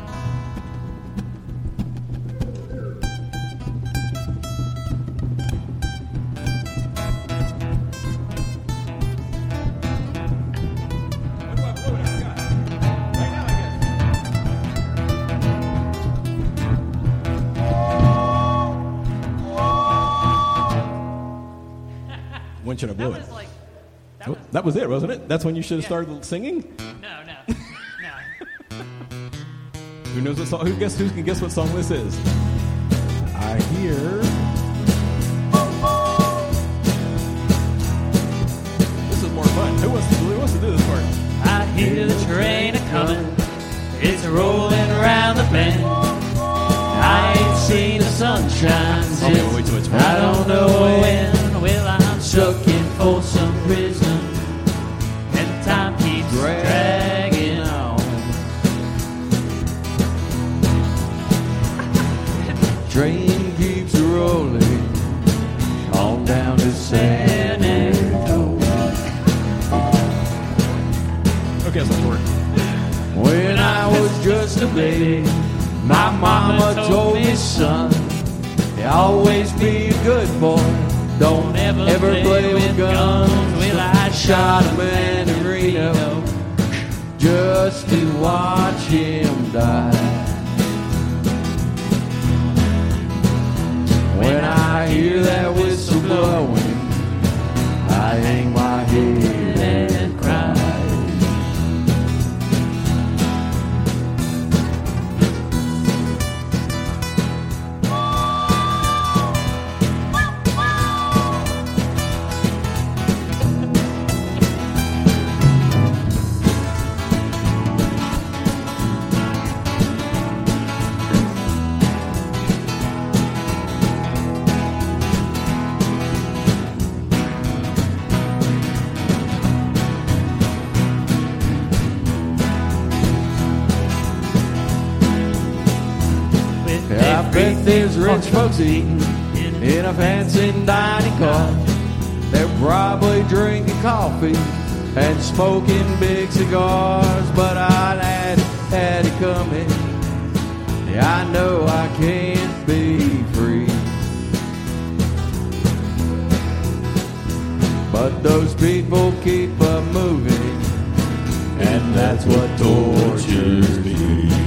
When should I blow That it? was like, that Oh, was, that was it, wasn't it? That's when you should have Yeah. started singing? no, no, no. Who knows what song? Who guess? Who can guess what song this is? I hear. This is more fun. Who wants to? Who wants to do this part? I hear the train a coming, it's rolling around the bend. I ain't seen the sunshine since Okay, wait till it's I don't know when. Well, I'm stuck in Folsom Prison, and time keeps dragging on. Train keeps rolling on down to San Antonio. Okay, that's not work. When I was just a baby, my mama told me, son, always be a good boy. Don't Never ever play play with with guns. guns. Well, I shot a man in Reno just to watch him die. When I hear that whistle blowing, I hang my head and cry. I bet there's rich folks eating in a fancy dining car. They're probably drinking coffee and smoking big cigars. But I'll add Daddy coming. Yeah, I know I can't be free. But those people keep a moving, and that's what tortures me.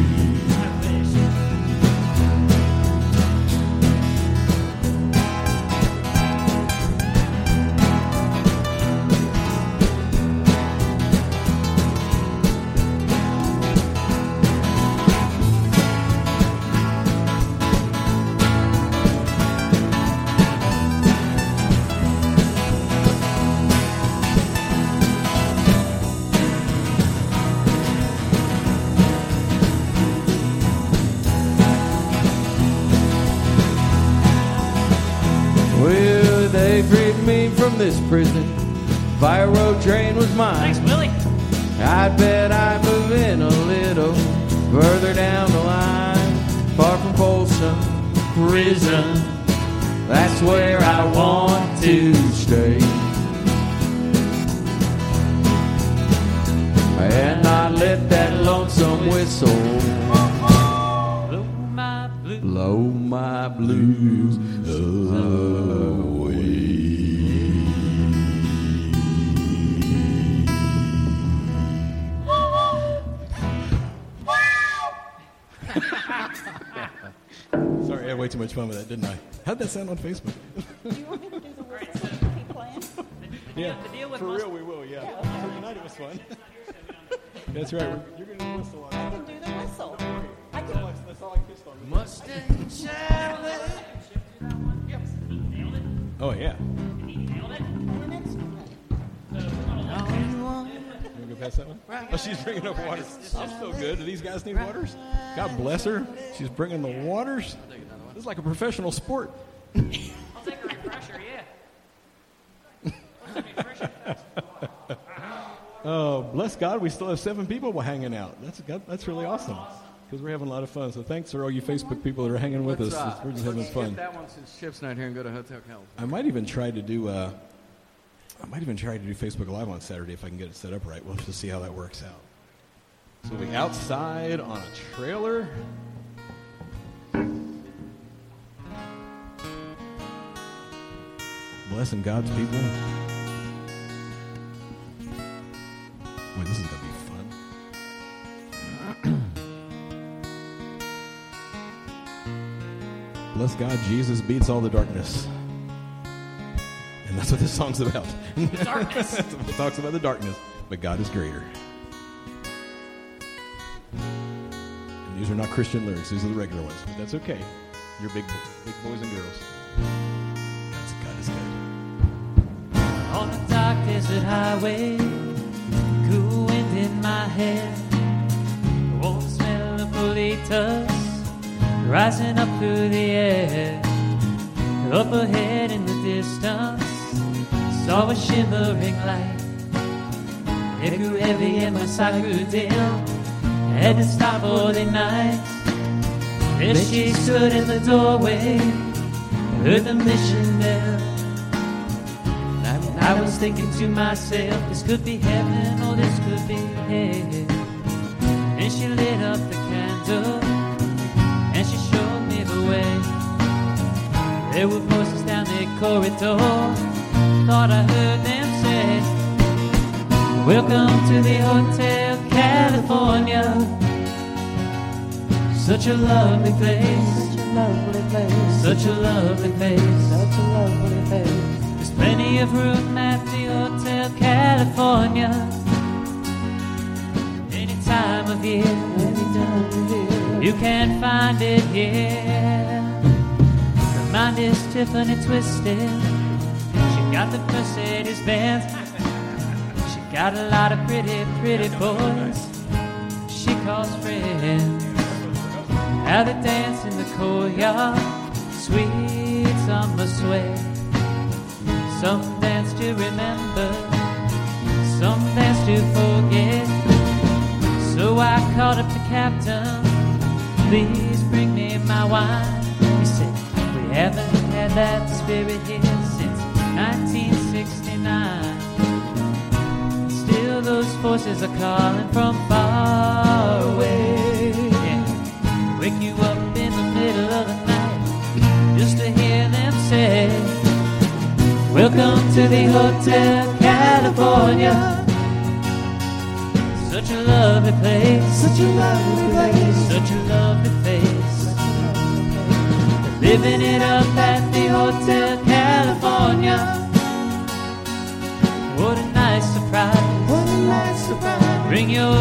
This prison, fire road train was mine. Thanks, Willie. I'd bet I'd move in a little further down the line, far from Folsom Prison. That's where I want to stay, and not let that lonesome whistle Blow my blues. blow my blues away. Sorry, I had way too much fun with that, didn't I? How'd that sound on Facebook? Do you want me to do the whistle and keep playing? Yeah, the deal with for must- real, we will. Yeah, Yeah. for tonight it was fun. That's right. We're, you're gonna whistle on. I can do the whistle. I can. That's, that's all I kissed on. Mustang Sally. Oh yeah. An instrument. You wanna go past that one? Oh, she's bringing up water. I'm so good. Do these guys need waters? God bless her. She's bringing the waters. This is like a professional sport. I'll take a refresher, yeah. I'll take a refresher. Oh, bless God, we still have seven people hanging out. That's that's really awesome because we're having a lot of fun. So thanks for all you Facebook people that are hanging with us. Let's, uh, We're just having let's fun. skip that one since Chip's not here and go to Hotel California. I might even try to do. Uh, I might even try to do Facebook Live on Saturday if I can get it set up right. We'll just see how that works out. So we'll be outside on a trailer. Blessing God's people. Boy, this is going to be fun. Bless God, Jesus beats all the darkness. And that's what this song's about. Darkness. It talks about the darkness, but God is greater. And these are not Christian lyrics. These are the regular ones. But that's okay. You're big, big boys and girls. That's, God is good. On a dark desert highway, cool wind in my hair, warm smell of bolitas rising up through the air. Up ahead in the distance, saw a shimmering light. It grew heavy and my sight grew dim. Had to stop for the night. There she stood in the doorway, heard the mission bell. I was thinking to myself, this could be heaven or this could be hell. And she lit up the candle and she showed me the way. There were voices down the corridor, thought I heard them say, welcome to the Hotel California. Such a lovely place, Such a lovely place. such a lovely place. Such a lovely place. There's plenty of room at the Hotel California. Any time of year, Any time of year. you can find it here. Her mind is Tiffany twisted. She got the Mercedes Benz. She got a lot of pretty, pretty boys she calls friends. How they dance in the courtyard, sweet summer sway. Some dance to remember, some dance to forget. So I called up the captain please bring me my wine. He said, we haven't had that spirit here since nineteen sixty-nine. Still those voices are calling from far away. Yeah. Wake you up in the middle of the night just to hear them say, welcome to the Hotel California. Such a lovely place, such a lovely place, such a lovely place. Living it up at the Hotel California. What a nice surprise, what a nice surprise. Bring your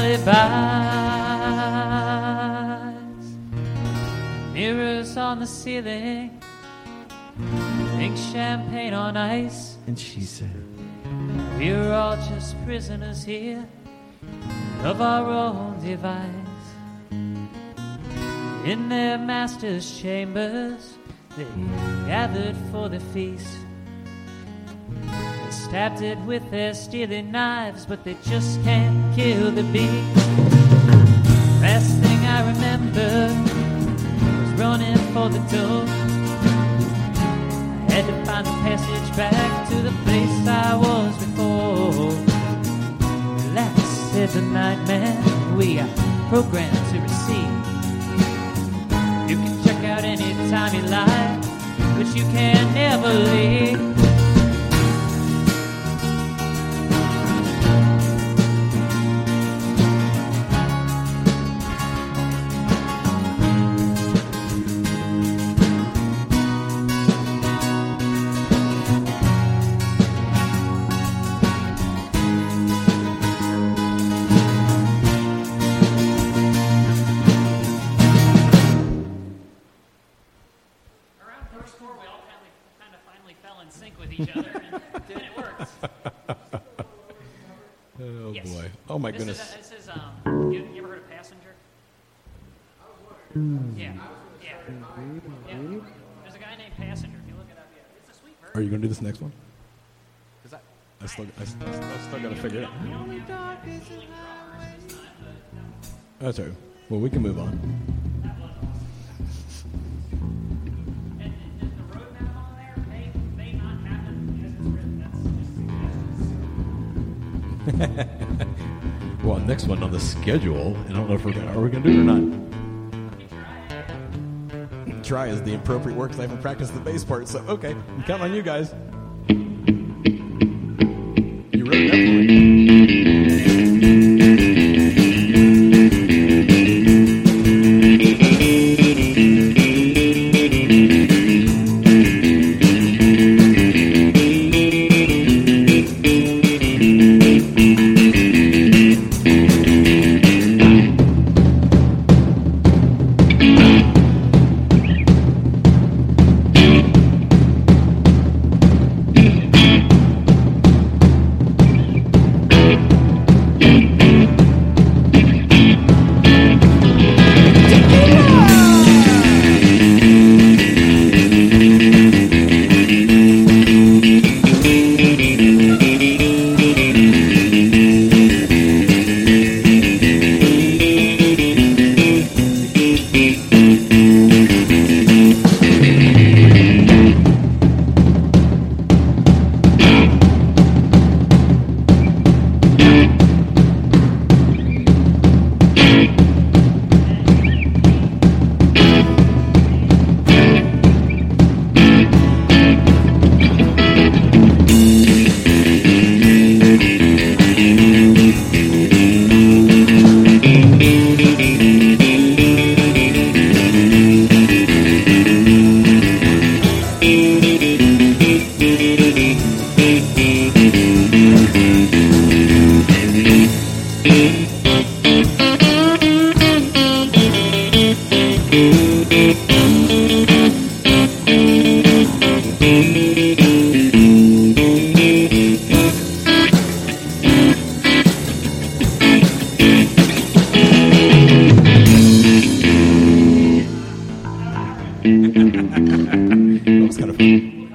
alibis. Mirrors on the ceiling, pink champagne on ice. And she said, we're all just prisoners here of our own device. In their master's chambers, they gathered for the feast. They stabbed it with their steely knives, but they just can't kill the beast. Last thing I remember was running for the door. I had to find the passage back to the place I was before. Relax, said the nightmare, we are programmed to receive. You can check out any time you like, but you can never leave. Oh yes. Boy! Oh my this goodness! Is a, this is um. You, you ever heard of Passenger? Yeah, yeah, yeah. There's a guy named Passenger. If you look it up, yeah, it's a sweet version. Are you going to do this next one? Because I, I still, I, still, I still got to figure it out. That's all right. Well, we can move on. Well, next one on the schedule, I don't know if we're gonna, are we going to do it or not? Try is the appropriate word because I haven't practiced the bass part, so okay, I'm counting on you guys. You wrote that for That was kind of fun.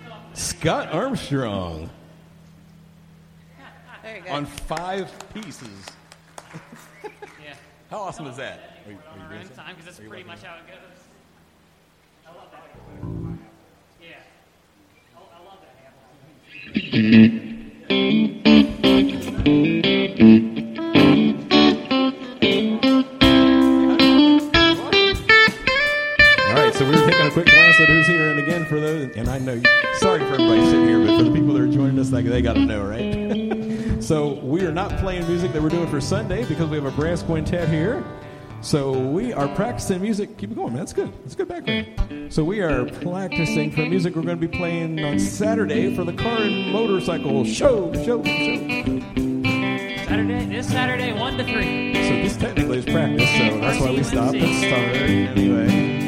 Scott Armstrong. Very good. On five pieces. Yeah. How awesome is that? Are you, are you Run doing in something? time because that's Are you pretty loving much how it goes. I love that. Yeah. I, I love All right, so we were taking a quick glance at who's here, and again, for those, and I know, you, sorry for everybody sitting here, but for the people that are joining us, like, they got to know, right? So we are not playing music that we're doing for Sunday because we have a brass quintet here. So we are practicing music. Keep it going, man. That's good. That's good background. So we are practicing for music we're going to be playing on Saturday for the car and motorcycle show, show, show. Saturday, this Saturday, one to three. So this technically is practice, so that's why we stopped and started anyway.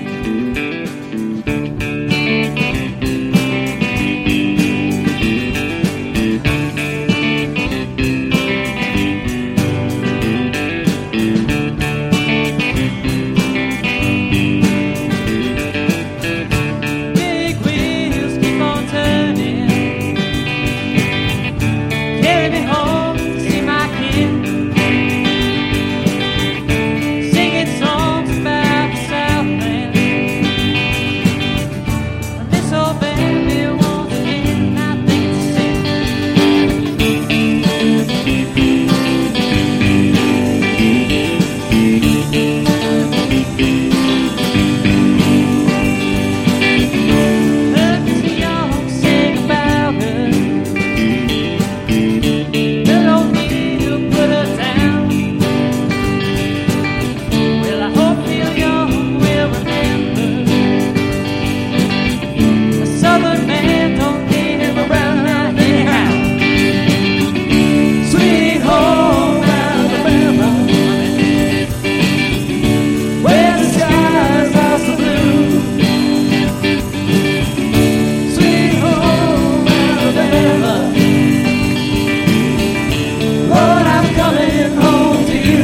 Big wheels keep on turning. Carry me home to see my kid. Singing songs about the Southland. And this old baby wants again, I think it's a sin. Heard the young sing about her. There don't need to put her down. Well, I hope Neil Young will remember. A southern man don't need him around anyhow. Sweet home Alabama, where the skies are so blue. Sweet home Alabama, Lord, I'm coming home to you.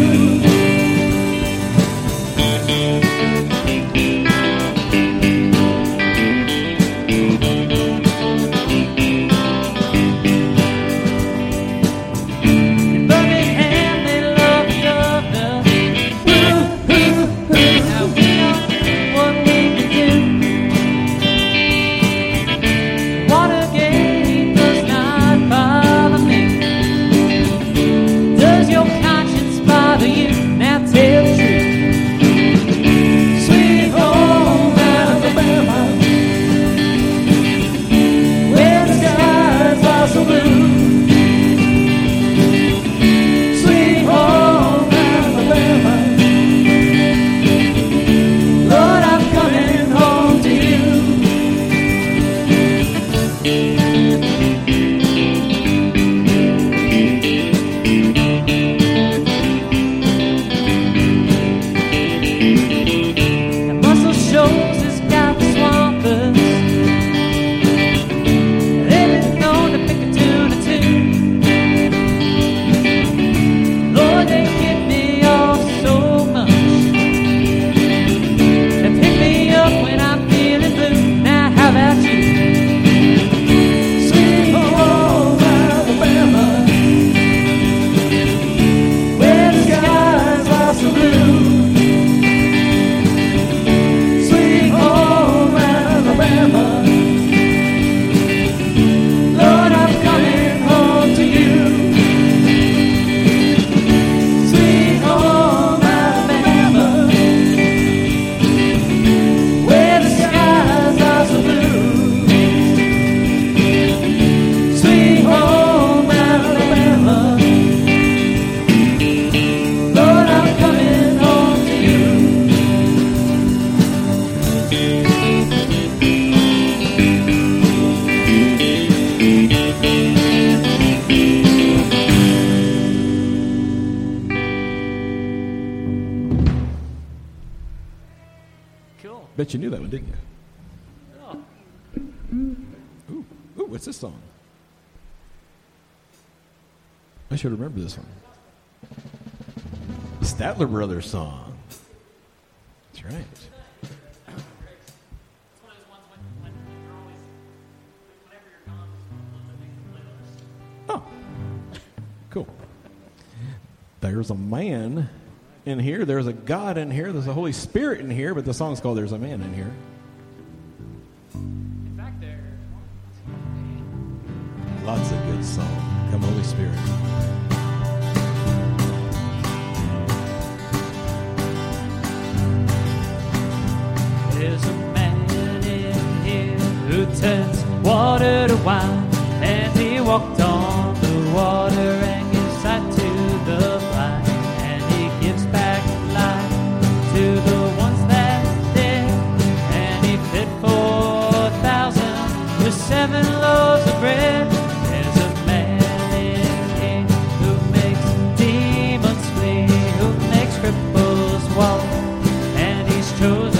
In Birmingham, they love the governor. Ooh, ooh, ooh. Now we don't know what we can do. Watergate does not bother me. Does your conscience bother you? Now tell the truth. Sweet home Alabama, where the skies are so blue. Sweet home Alabama, Lord, I'm coming home to you. The muscle shows has got the swampers. They've been known to pick a tune or two. Lord, they get me off so much. They pick me up when I'm feeling blue. Now how about you? Sweet home Alabama, where the skies are so blue. Sweet home Alabama, Lord, I'm coming home to you. Sweet home Alabama, where the skies are so blue. Sweet home Alabama, Lord, I'm coming home to you. Cool. Bet you knew that one, didn't you? Oh, Ooh, ooh, what's this song? I should remember this one. The Statler Brothers song. That's right. it's one of those ones when, when you're always, whenever you're gone, it's one of those things to play with us. Oh, cool. There's a man in here. There's a God in here. There's a Holy Spirit in here. But the song's called There's a Man in Here. In fact, there. Lots of good song. Come, Holy Spirit. There's a man in here who turns water to wine, and he walked on the water and gives sight to the blind, and he gives back life to the ones that dead, and he fed four thousand with seven loaves of bread. There's a man in here who makes demons flee, who makes cripples walk, and he's chosen.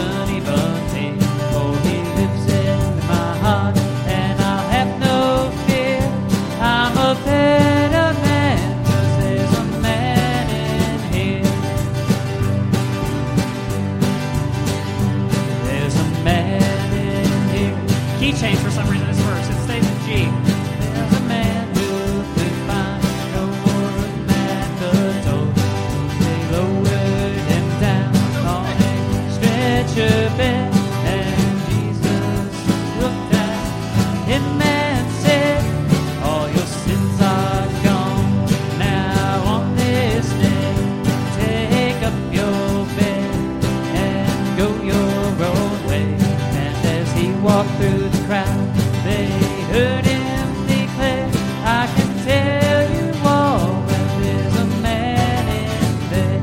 Key change for some reason this verse. It stays in G. There's a man who could find no more man the told. They lowered him down on a stretcher bed, and Jesus looked at him and said, all your sins are gone. Now on this day, take up your bed and go your own way. And as he walked through the crowd, they heard him declare, I can tell you all that there's a man in there.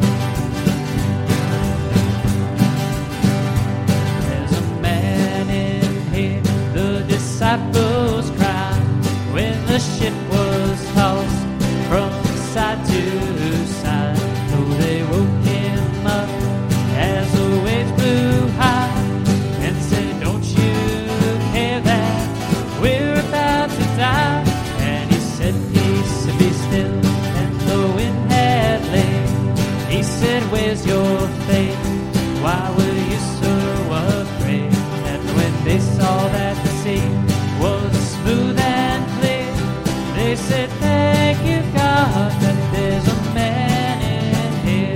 There's a man in here, the disciples cried, when the ship was tossed from side to side. So they woke him up as the waves blew high, and said, don't you care that we're about to die? And he said, peace, be still, and the wind had laid. He said, where's your faith? Why were you so afraid? And when they saw that the sea was smooth and clear, they said, thank you, God, that there's a man in here.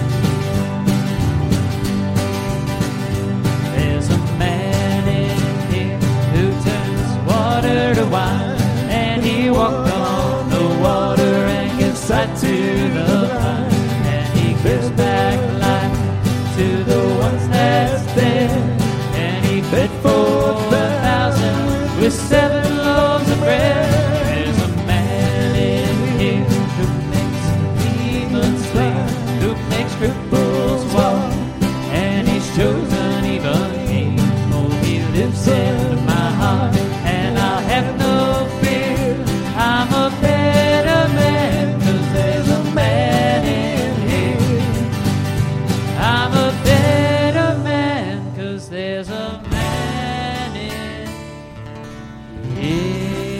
There's a man in here who turns water to wine, and he walked on the water and gives sight to the blind, and he gives back life to the ones that's dead, and he fed four thousand with seven loaves of bread. There's a man in here who makes demons flee, who makes cripples walk, and he's chosen even me. Oh, he lives in my heart, and I'll have no fear. I'm a better man, 'cause there's a man in here. I'm a better man, 'cause there's a man in here.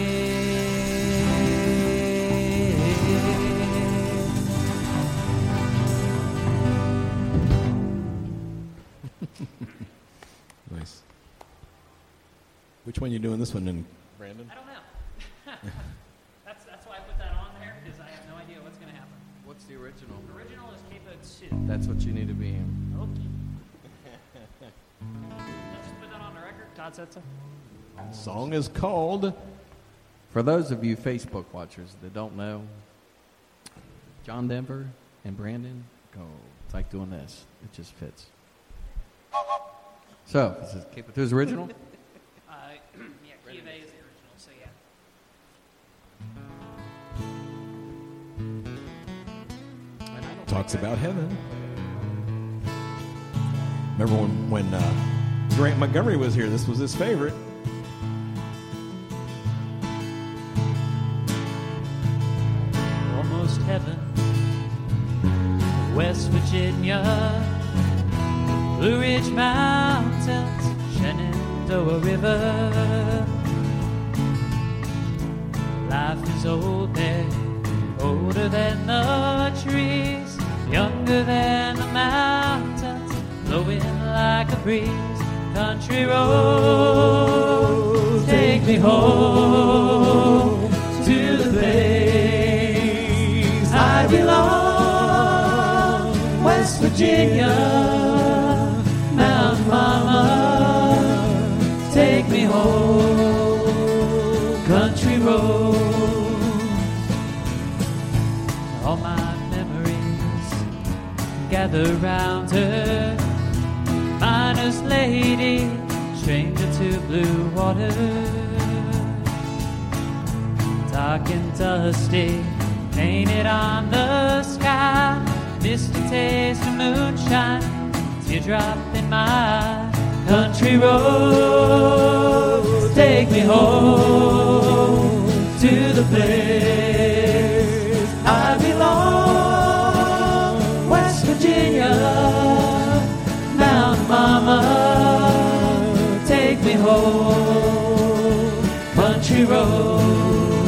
Nice. Which one you doing this one in, Brandon? I don't know. that's that's why I put that on there, because I have no idea what's going to happen. What's the original? The original is Cape of Sid. That's what you need to be in. Okay. Let's just put that on the record. Todd said so. Song is called For those of you Facebook watchers that don't know, John Denver and Brandon go. It's like doing this. It just fits. So, this is Cape of Two's original. Uh, yeah, Key of A is the original, so yeah. talks about heaven. Remember when, when uh, Grant Montgomery was here, this was his favorite. Almost heaven, West Virginia, Blue Ridge Mountains, Shenandoah River. Life is old there, older than the trees, younger than the mountains, blowing like a breeze. Country roads take me home to the place I belong, West Virginia, Mountain Mama, take me home, country road. All my memories gather round her, miner's lady, stranger to blue water. Dark and dusty, painted on the sky, misty taste of moonshine, teardrop in my country roads. Take me home to the place I belong, West Virginia, Mountain Mama, take me home, country road.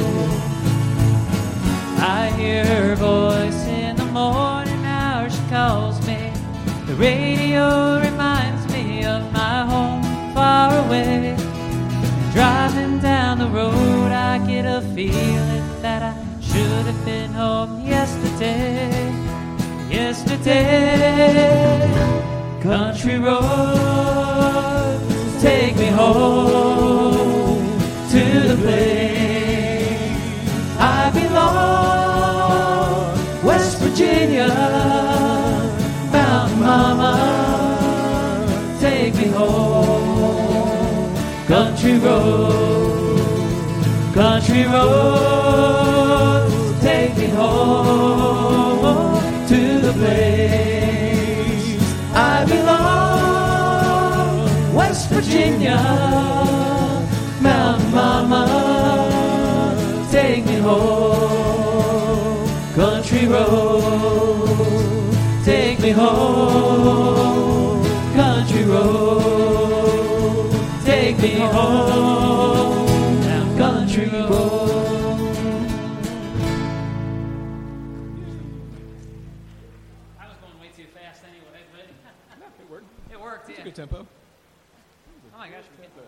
I hear her voice in the morning hour, she calls me. The radio reminds me of my home far away. Driving down the road, I get a feeling that I should have been home yesterday. Yesterday, country road, take me home to the place I belong, West Virginia, Mountain Mama, take me home, country road, country road, take me home to the place I belong, West Virginia, Mountain Mama, take me home, country road, take me home, country road, take me home, down country road. I was going way too fast anyway, but It worked. it worked, It's yeah. a good tempo. Oh my gosh, we're getting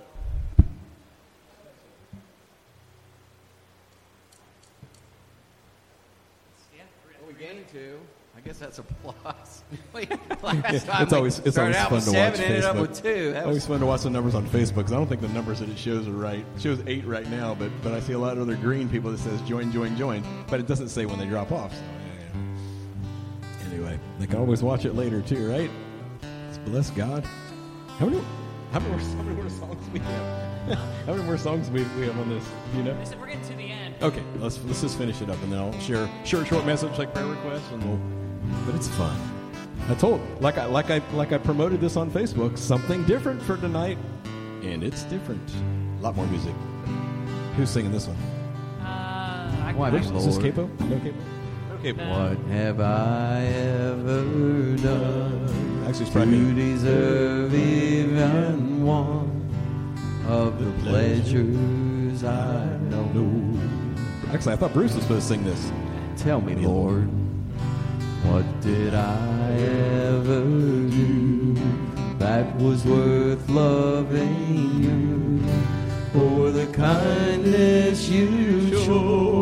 yeah, we're Well, we gained two. I guess that's a plus. Wait, last time It's we always it's started always out fun with to seven, watch ended up Facebook. with two. That Always was fun to watch the numbers on Facebook because I don't think the numbers that it shows are right. It shows eight right now, but but I see a lot of other green people that says join, join, join, but it doesn't say when they drop off. So, yeah, yeah. Anyway, they can always watch it later too, right? Let's bless God. How many? How many more, how many more songs we have? How many more songs we we have on this? Do you know? They said we're getting to the end. Okay, let's let's just finish it up, and then I'll share share a short message like prayer requests, and we'll. But it's fun. I told like I like I like I promoted this on Facebook. Something different for tonight, and it's different. A lot more music. Who's singing this one? Uh, I, Why, I, there's Is this Lord. Capo? No Capo. No Capo. What have I ever done Actually, it's probably to me. deserve even one of the pleasures I know? Actually, I thought Bruce was supposed to sing this. Tell me, Lord, what did I ever do that was worth loving you for the kindness you show?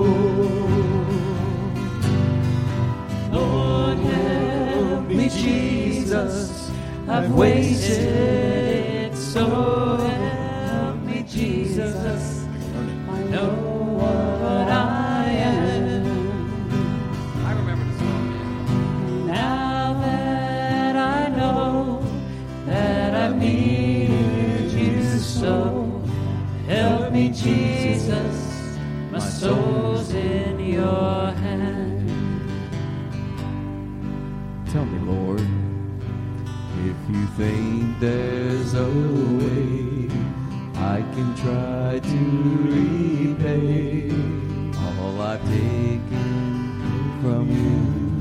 Lord, help me, Jesus, I've wasted it, so help me, Jesus, I know what I am. I remember the song. Now that I know that I need you so, help me, Jesus, my soul's in your hand. Tell me, Lord, if you think there's a way I can try to repay all I've taken from you.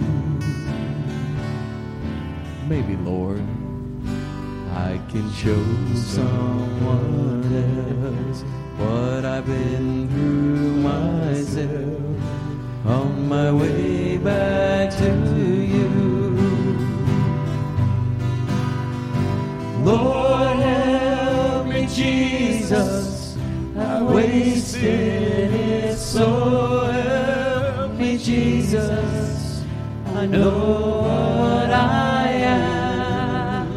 Maybe, Lord, I can show someone else what I've been through myself on my way back to you. Lord, help me, Jesus, I wasted it, so help me, Jesus, I I know what I am.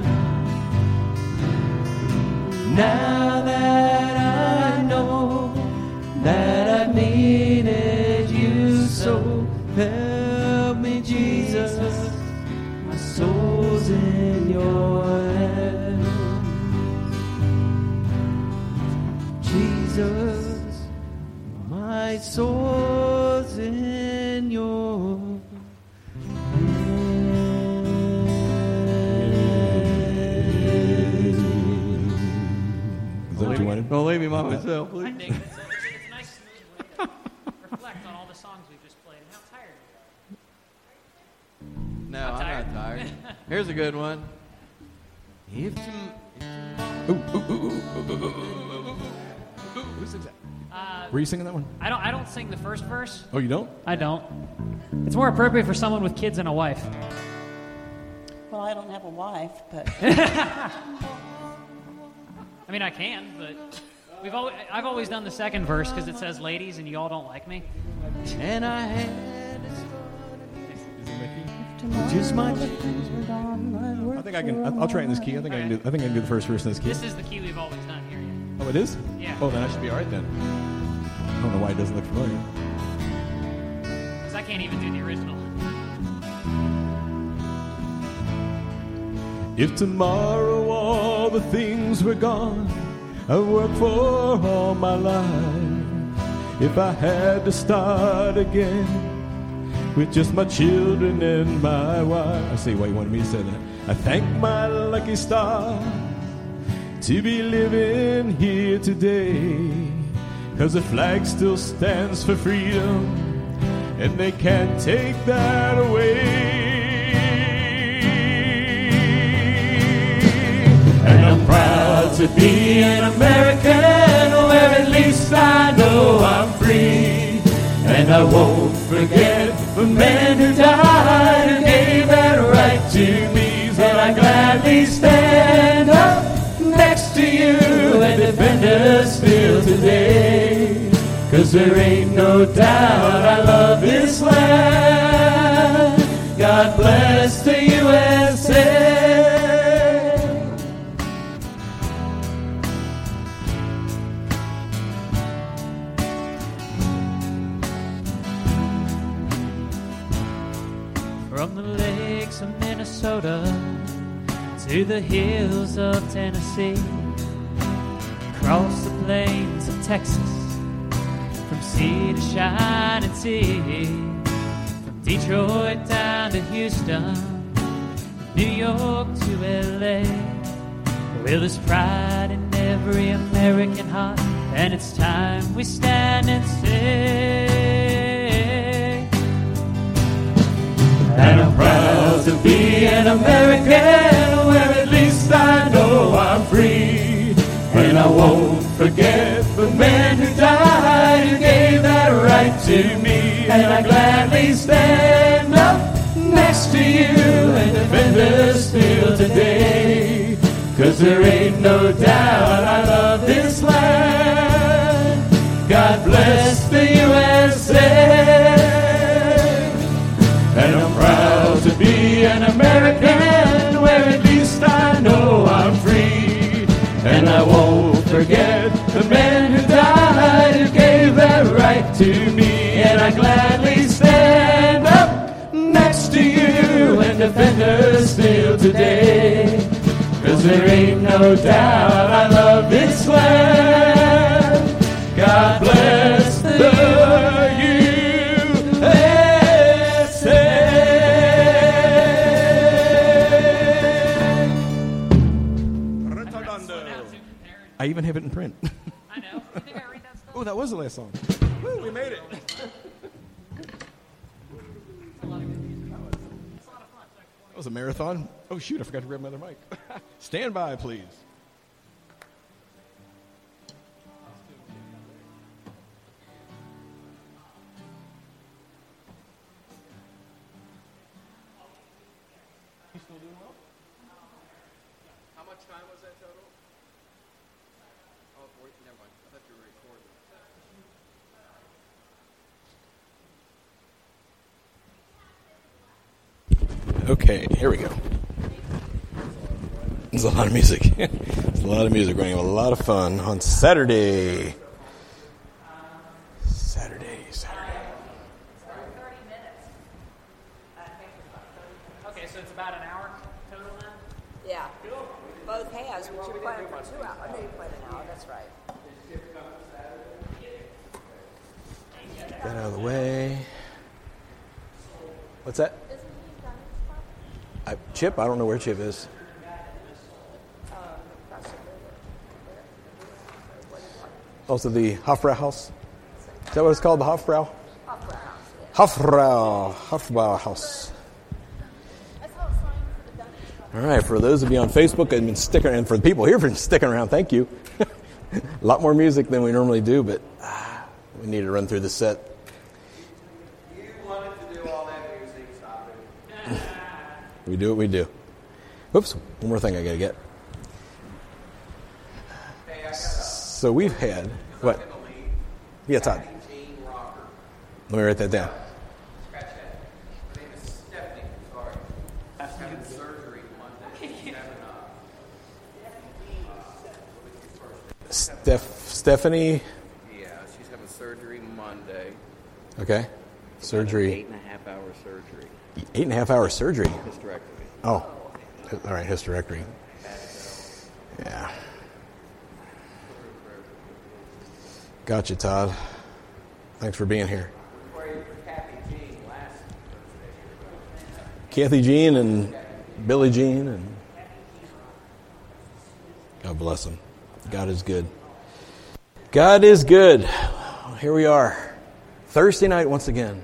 Now that I know that I've needed you so, help me, Jesus. My soul's in your hands. Jesus, my soul's in your Is that what you wanted? Don't leave me by myself, I please. dig it. It's a, it's, it's a nice smooth way to reflect on all the songs we've just played and how tired you No, I'm I'm tired. not tired. Here's a good one. If to, Who sings that? are. Uh, Were you singing that one? I don't. I don't sing the first verse. Oh, you don't? I don't. It's more appropriate for someone with kids and a wife. Well, I don't have a wife, but I mean, I can, but we've always, I've always done the second verse because it says "ladies" and you all don't like me. and I had Is it Mickey? just my I think I can. I'll, I'll try it in this key. I think I can do. I think I can do the first verse in this key. This is the key we've always done here. Oh, it is? Yeah. Oh, then I should be all right then. I don't know why it doesn't look familiar. Because I can't even do the original. If tomorrow all the things were gone I've worked for all my life, if I had to start again with just my children and my wife, I see why you wanted me to say that. I thank my lucky star to be living here today, 'cause the flag still stands for freedom and they can't take that away. And I'm proud to be an American, where at least I know I'm free. And I won't forget the men who died and gave that right to me. So I gladly stand up next to you and defend us still today. 'Cause there ain't no doubt I love this land. God bless the U S A. From the lakes of Minnesota to the hills of Tennessee, across the plains of Texas, from sea to shining sea, from Detroit down to Houston, New York to L A. Well, there's pride in every American heart, and it's time we stand and say, And I'm proud to be an American, where at least I know I'm free. And I won't forget the men who died, who gave that right to me. And I gladly stand up next to you and defend us still today. 'Cause there ain't no doubt I love this land. God bless the U S A. And I'm proud to be an American, where at least I know I'm free. And I won't forget the men who died, who gave that right to me. And I gladly stand up next to you and defend us still today. 'Cause there ain't no doubt I love this land. God bless the U S A. I even have it in print. I know. You think I read that stuff? Oh, that was the last song. Woo, we made it. That was a marathon. Oh, shoot, I forgot to grab my other mic. Stand by, please. How much time was that total? Oh, wait, never mind. I thought you were recording. Okay, here we go. There's a lot of music. There's a lot of music. We're going to have a lot of fun on Saturday. Saturday, Saturday. Okay, so it's about an hour total then? Yeah. Both halves, but you're playing for two hours. I know you played an hour, that's right. Get that out of the way. What's that? I, Chip? I don't know where Chip is. Also the Hofbrauhaus? Is that what it's called, the Hofbrau? Hofbrau. Hofbrauhaus. All right, for those of you on Facebook and been sticking, and for the people here for sticking around, thank you. A lot more music than we normally do, but ah, we need to run through the set. You wanted to do all that music, stop it. We do what we do. Oops, one more thing I got to get. Hey, I got a, So we've had, what? Yeah, Todd. Let me write that down. Scratch that. My name is Stephanie. Sorry. Having surgery Monday. Steph, Stephanie. Yeah, she's having surgery Monday. Okay. Surgery. Eight and a half hour surgery. Eight and a half hour surgery. Hysterectomy. Oh, all right, hysterectomy. Yeah. Gotcha, Todd. Thanks for being here. Kathy Jean last Kathy Jean and Billie Jean, and God bless them. God is good. God is good. Here we are, Thursday night once again.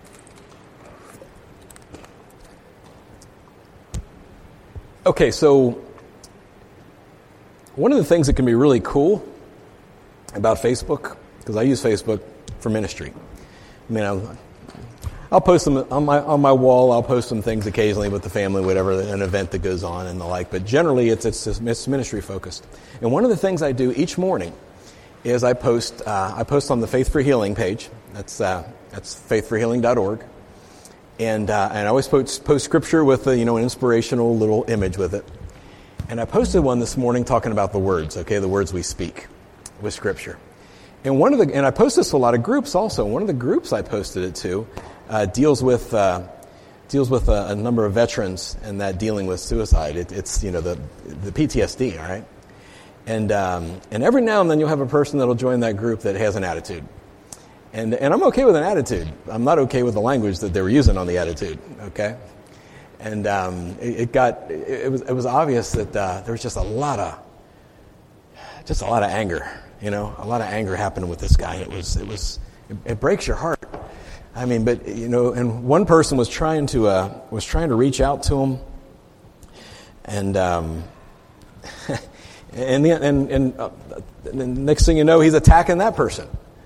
Okay, so one of the things that can be really cool about Facebook, because I use Facebook for ministry. I mean, I'll, I'll post them on my on my wall. I'll post some things occasionally with the family, whatever, an event that goes on and the like. But generally, it's it's, it's ministry focused. And one of the things I do each morning is I post uh, I post on the Faith for Healing page. That's uh, that's faith for healing dot org. And uh, and I always post, post scripture with a, you know, an inspirational little image with it. And I posted one this morning talking about the words, okay, the words we speak with scripture. And one of the and I post this to a lot of groups also. One of the groups I posted it to uh, deals with uh, deals with a, a number of veterans and that dealing with suicide. It, it's you know the the P T S D, all right. And um, and every now and then you'll have a person that'll join that group that has an attitude. And and I'm okay with an attitude. I'm not okay with the language that they were using on the attitude. Okay, and um, it, it got it, it was it was obvious that uh, there was just a lot of just a lot of anger. You know, a lot of anger happening with this guy. It was it was it, it breaks your heart. I mean, but you know, and one person was trying to uh, was trying to reach out to him, and um, and the, and and uh, the next thing you know, he's attacking that person.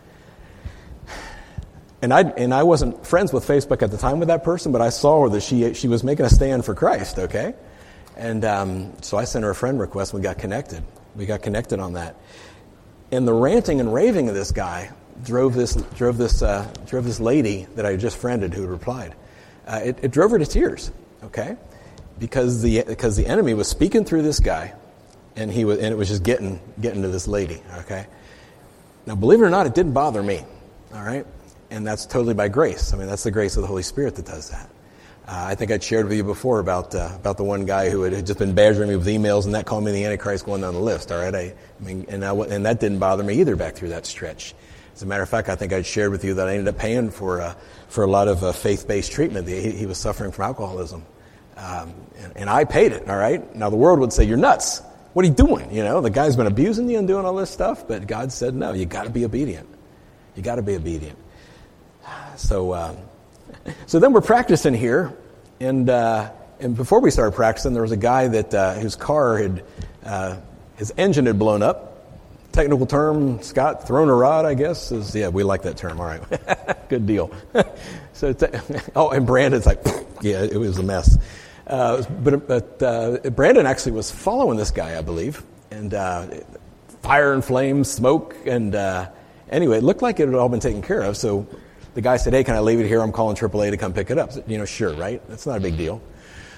And I and I wasn't friends with Facebook at the time with that person, but I saw her that she she was making a stand for Christ, okay? And um, so I sent her a friend request. And we got connected. We got connected on that. And the ranting and raving of this guy drove this drove this uh, drove this lady that I just friended who replied. Uh, it, it drove her to tears, okay? Because the because the enemy was speaking through this guy, and he was and it was just getting getting to this lady, okay? Now, believe it or not, it didn't bother me, all right? And that's totally by grace. I mean, that's the grace of the Holy Spirit that does that. Uh, I think I'd shared with you before about uh, about the one guy who had just been badgering me with emails, and that called me the Antichrist going down the list. All right, I, I mean, and I, and that didn't bother me either back through that stretch. As a matter of fact, I think I'd shared with you that I ended up paying for uh, for a lot of uh, faith-based treatment. He, he was suffering from alcoholism, um, and, and I paid it. All right. Now the world would say, "You're nuts. What are you doing?" You know, the guy's been abusing you and doing all this stuff. But God said, "No, you got to be obedient. You got to be obedient." So, um, so then we're practicing here, and uh, and before we started practicing, there was a guy that uh, whose car had uh, his engine had blown up. Technical term, Scott, thrown a rod, I guess is yeah, we like that term. All right, good deal. so, t- oh, and Brandon's like, yeah, it was a mess. Uh, but but uh, Brandon actually was following this guy, I believe, and uh, fire and flames, smoke, and uh, anyway, it looked like it had all been taken care of. So. The guy said, "Hey, can I leave it here? I'm calling triple A to come pick it up." You know, sure, right? That's not a big deal.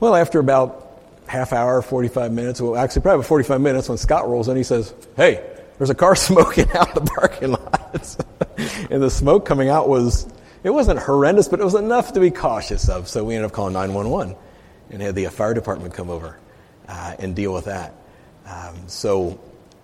Well, after about half hour, forty-five minutes, well, actually probably about forty-five minutes, when Scott rolls in, he says, "Hey, there's a car smoking out the parking lot." And the smoke coming out was, it wasn't horrendous, but it was enough to be cautious of. So we ended up calling nine one one and had the fire department come over uh, and deal with that. Um, so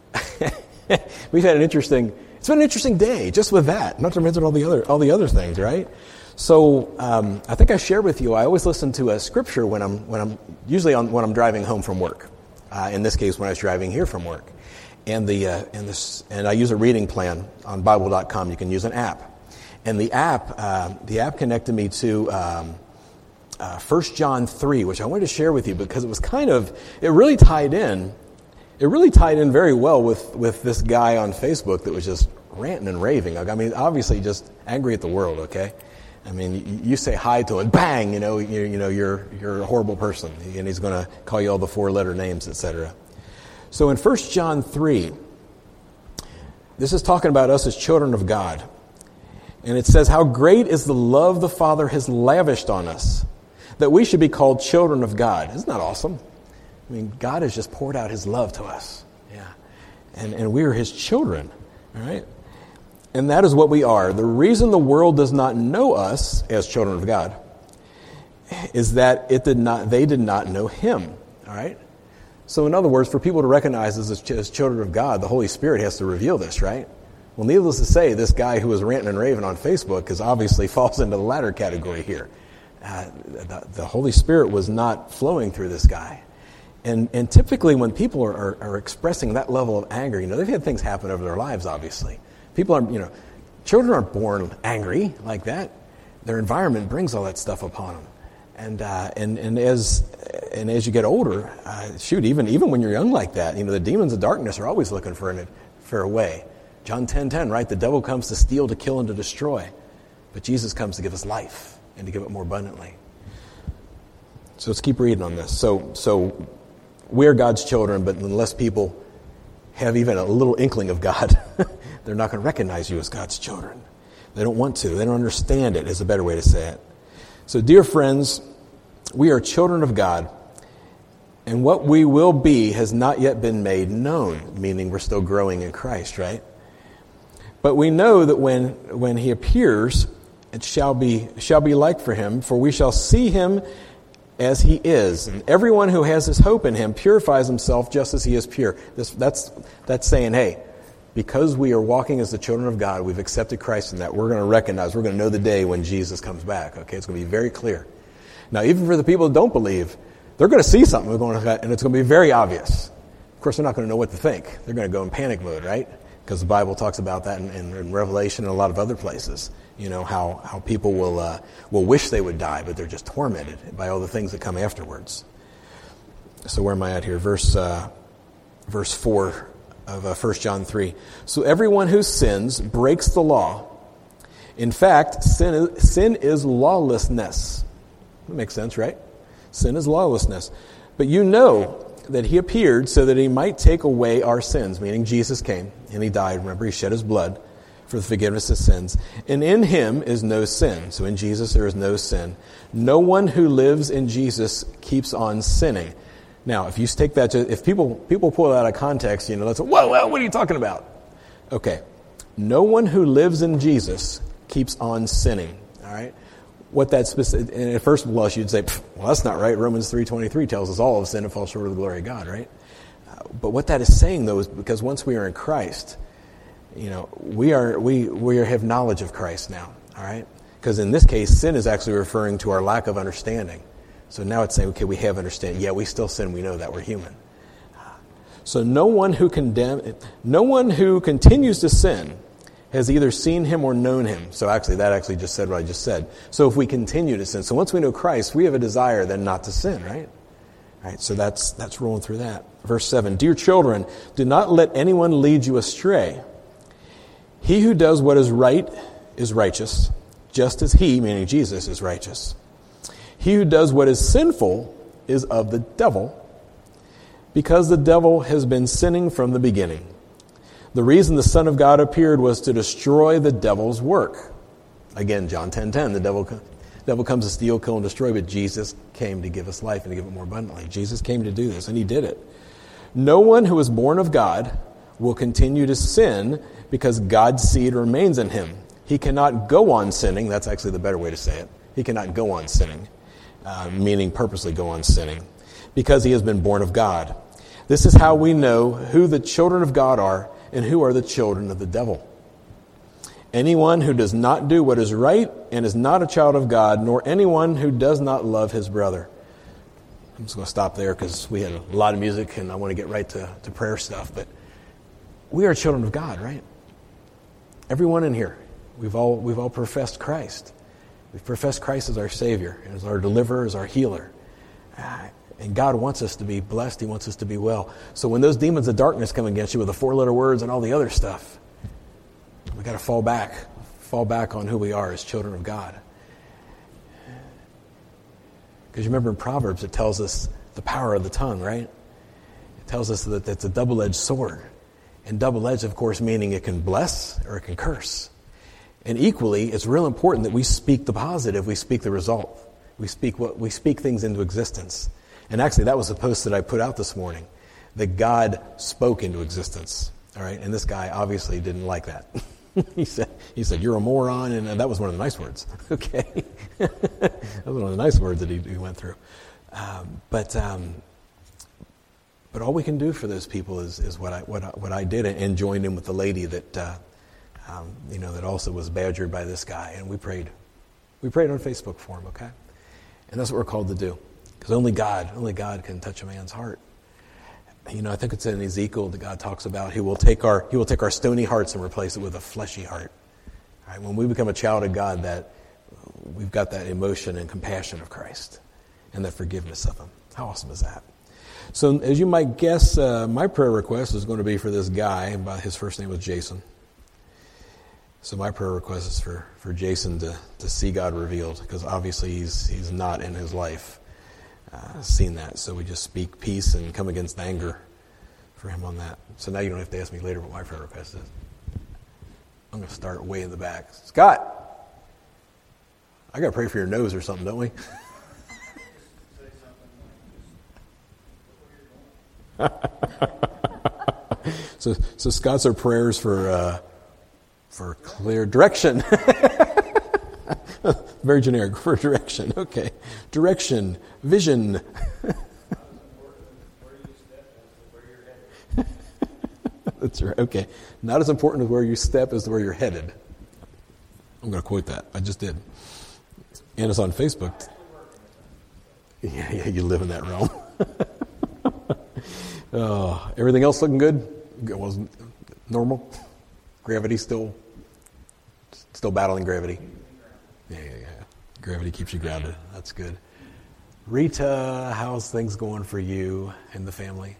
we've had an interesting, it's been an interesting day just with that, not to mention all the other, all the other things, right? So um, I think I shared with you, I always listen to a scripture when I'm, when I'm usually on, when I'm driving home from work. Uh, in this case, when I was driving here from work. And the uh, and this and I use a reading plan on Bible dot com. You can use an app, and the app uh, the app connected me to um, uh, First John three, which I wanted to share with you because it was kind of it really tied in. It really tied in very well with, with this guy on Facebook that was just ranting and raving. I mean, obviously just angry at the world. Okay, I mean, you, you say hi to him, bang, you know, you, you know, you're you're a horrible person, and he's going to call you all the four letter names, et cetera. So in First John three, this is talking about us as children of God. And it says, "How great is the love the Father has lavished on us, that we should be called children of God." Isn't that awesome? I mean, God has just poured out his love to us. Yeah. And, and we are his children. All right? And that is what we are. The reason the world does not know us as children of God is that it did not, they did not know him. All right? So in other words, for people to recognize us as, ch- as children of God, the Holy Spirit has to reveal this, right? Well, needless to say, this guy who was ranting and raving on Facebook is obviously falls into the latter category here. Uh, the, the Holy Spirit was not flowing through this guy. And and typically when people are, are, are expressing that level of anger, you know, they've had things happen over their lives, obviously. People are, you know, children aren't born angry like that. Their environment brings all that stuff upon them. And uh, and and as and as you get older, uh, shoot, even even when you're young like that, you know, the demons of darkness are always looking for an for a way. John ten ten, right? The devil comes to steal, to kill, and to destroy, but Jesus comes to give us life and to give it more abundantly. So let's keep reading on this. So so we're God's children, but unless people have even a little inkling of God, they're not going to recognize you as God's children. They don't want to. They don't understand it, is a better way to say it. So, dear friends, we are children of God, and what we will be has not yet been made known, meaning we're still growing in Christ, right? But we know that when when he appears, it shall be shall be like for him, for we shall see him as he is. And everyone who has his hope in him purifies himself just as he is pure. This, that's that's saying, hey, because we are walking as the children of God, we've accepted Christ in that, we're going to recognize, we're going to know the day when Jesus comes back. Okay, it's going to be very clear. Now, even for the people who don't believe, they're going to see something going on, and it's going to be very obvious. Of course, they're not going to know what to think. They're going to go in panic mode, right? Because the Bible talks about that in, in, in Revelation and a lot of other places. You know, how, how people will uh, will wish they would die, but they're just tormented by all the things that come afterwards. So where am I at here? Verse uh, verse four of uh, First John three. So everyone who sins breaks the law. In fact, sin is, sin is lawlessness. That makes sense, right? Sin is lawlessness. But you know that he appeared so that he might take away our sins, meaning Jesus came and he died. Remember, he shed his blood for the forgiveness of sins. And in him is no sin. So in Jesus there is no sin. No one who lives in Jesus keeps on sinning. Now, if you take that to, if people people pull that out of context, you know, let's say, whoa, whoa, what are you talking about? Okay. No one who lives in Jesus keeps on sinning. All right? What that specific, and at first blush, you'd say, well, that's not right. Romans three twenty-three tells us all have sinned and fall short of the glory of God, right? Uh, but what that is saying, though, is because once we are in Christ, you know, we are we we have knowledge of Christ now, all right? Because in this case, sin is actually referring to our lack of understanding. So now it's saying, okay, we have understanding. Yeah, we still sin. We know that we're human. So no one who condemn, no one who continues to sin has either seen him or known him. So actually, that actually just said what I just said. So if we continue to sin, so once we know Christ, we have a desire then not to sin, right? All right, so that's that's rolling through that. Verse seven, dear children, do not let anyone lead you astray. He who does what is right is righteous, just as he, meaning Jesus, is righteous. He who does what is sinful is of the devil, because the devil has been sinning from the beginning. The reason the Son of God appeared was to destroy the devil's work. Again, John ten ten, the devil The devil comes to steal, kill, and destroy, but Jesus came to give us life and to give it more abundantly. Jesus came to do this, and he did it. No one who is born of God will continue to sin because God's seed remains in him. He cannot go on sinning. That's actually the better way to say it. He cannot go on sinning, uh, meaning purposely go on sinning, because he has been born of God. This is how we know who the children of God are and who are the children of the devil. Anyone who does not do what is right and is not a child of God, nor anyone who does not love his brother. I'm just going to stop there because we had a lot of music and I want to get right to, to prayer stuff. But we are children of God, right? Everyone in here, we've all we've all professed Christ. We've professed Christ as our Savior, as our deliverer, as our healer. And God wants us to be blessed. He wants us to be well. So when those demons of darkness come against you with the four-letter words and all the other stuff, we got to fall back, fall back on who we are as children of God. Because you remember in Proverbs, it tells us the power of the tongue, right? It tells us that it's a double-edged sword. And double-edged, of course, meaning it can bless or it can curse. And equally, it's real important that we speak the positive, we speak the result. We speak what we speak things into existence. And actually, that was the post that I put out this morning, that God spoke into existence. All right, and this guy obviously didn't like that. he said, "He said you're a moron," and that was one of the nice words. Okay, that was one of the nice words that he, he went through. Um, but um, but all we can do for those people is is what I what I, what I did, and joined in with the lady that uh, um, you know that also was badgered by this guy, and we prayed. We prayed on Facebook for him. Okay, and that's what we're called to do. Because only God, only God can touch a man's heart. You know, I think it's in Ezekiel that God talks about He will take our He will take our stony hearts and replace it with a fleshy heart. All right, when we become a child of God, that we've got that emotion and compassion of Christ and that forgiveness of Him. How awesome is that? So, as you might guess, uh, my prayer request is going to be for this guy. His first name was Jason. So my prayer request is for, for Jason to, to see God revealed, because obviously he's he's not in his life. Uh, seen that, so we just speak peace and come against anger for him on that. So now you don't have to ask me later what my prayer request is. I'm going to start way in the back. Scott, I got to pray for your nose or something, don't we? so, so Scott's our prayers for uh, for clear direction. Very generic for direction. Okay. Direction, vision. That's right. Okay. Not as important as where you step as where you're headed. I'm going to quote that. I just did. And it's on Facebook. Yeah, yeah, you live in that realm. Oh, everything else looking good? It wasn't normal? Gravity still, still battling gravity? Yeah, yeah, yeah. Gravity keeps you grounded. That's good. Rita, how's things going for you and the family?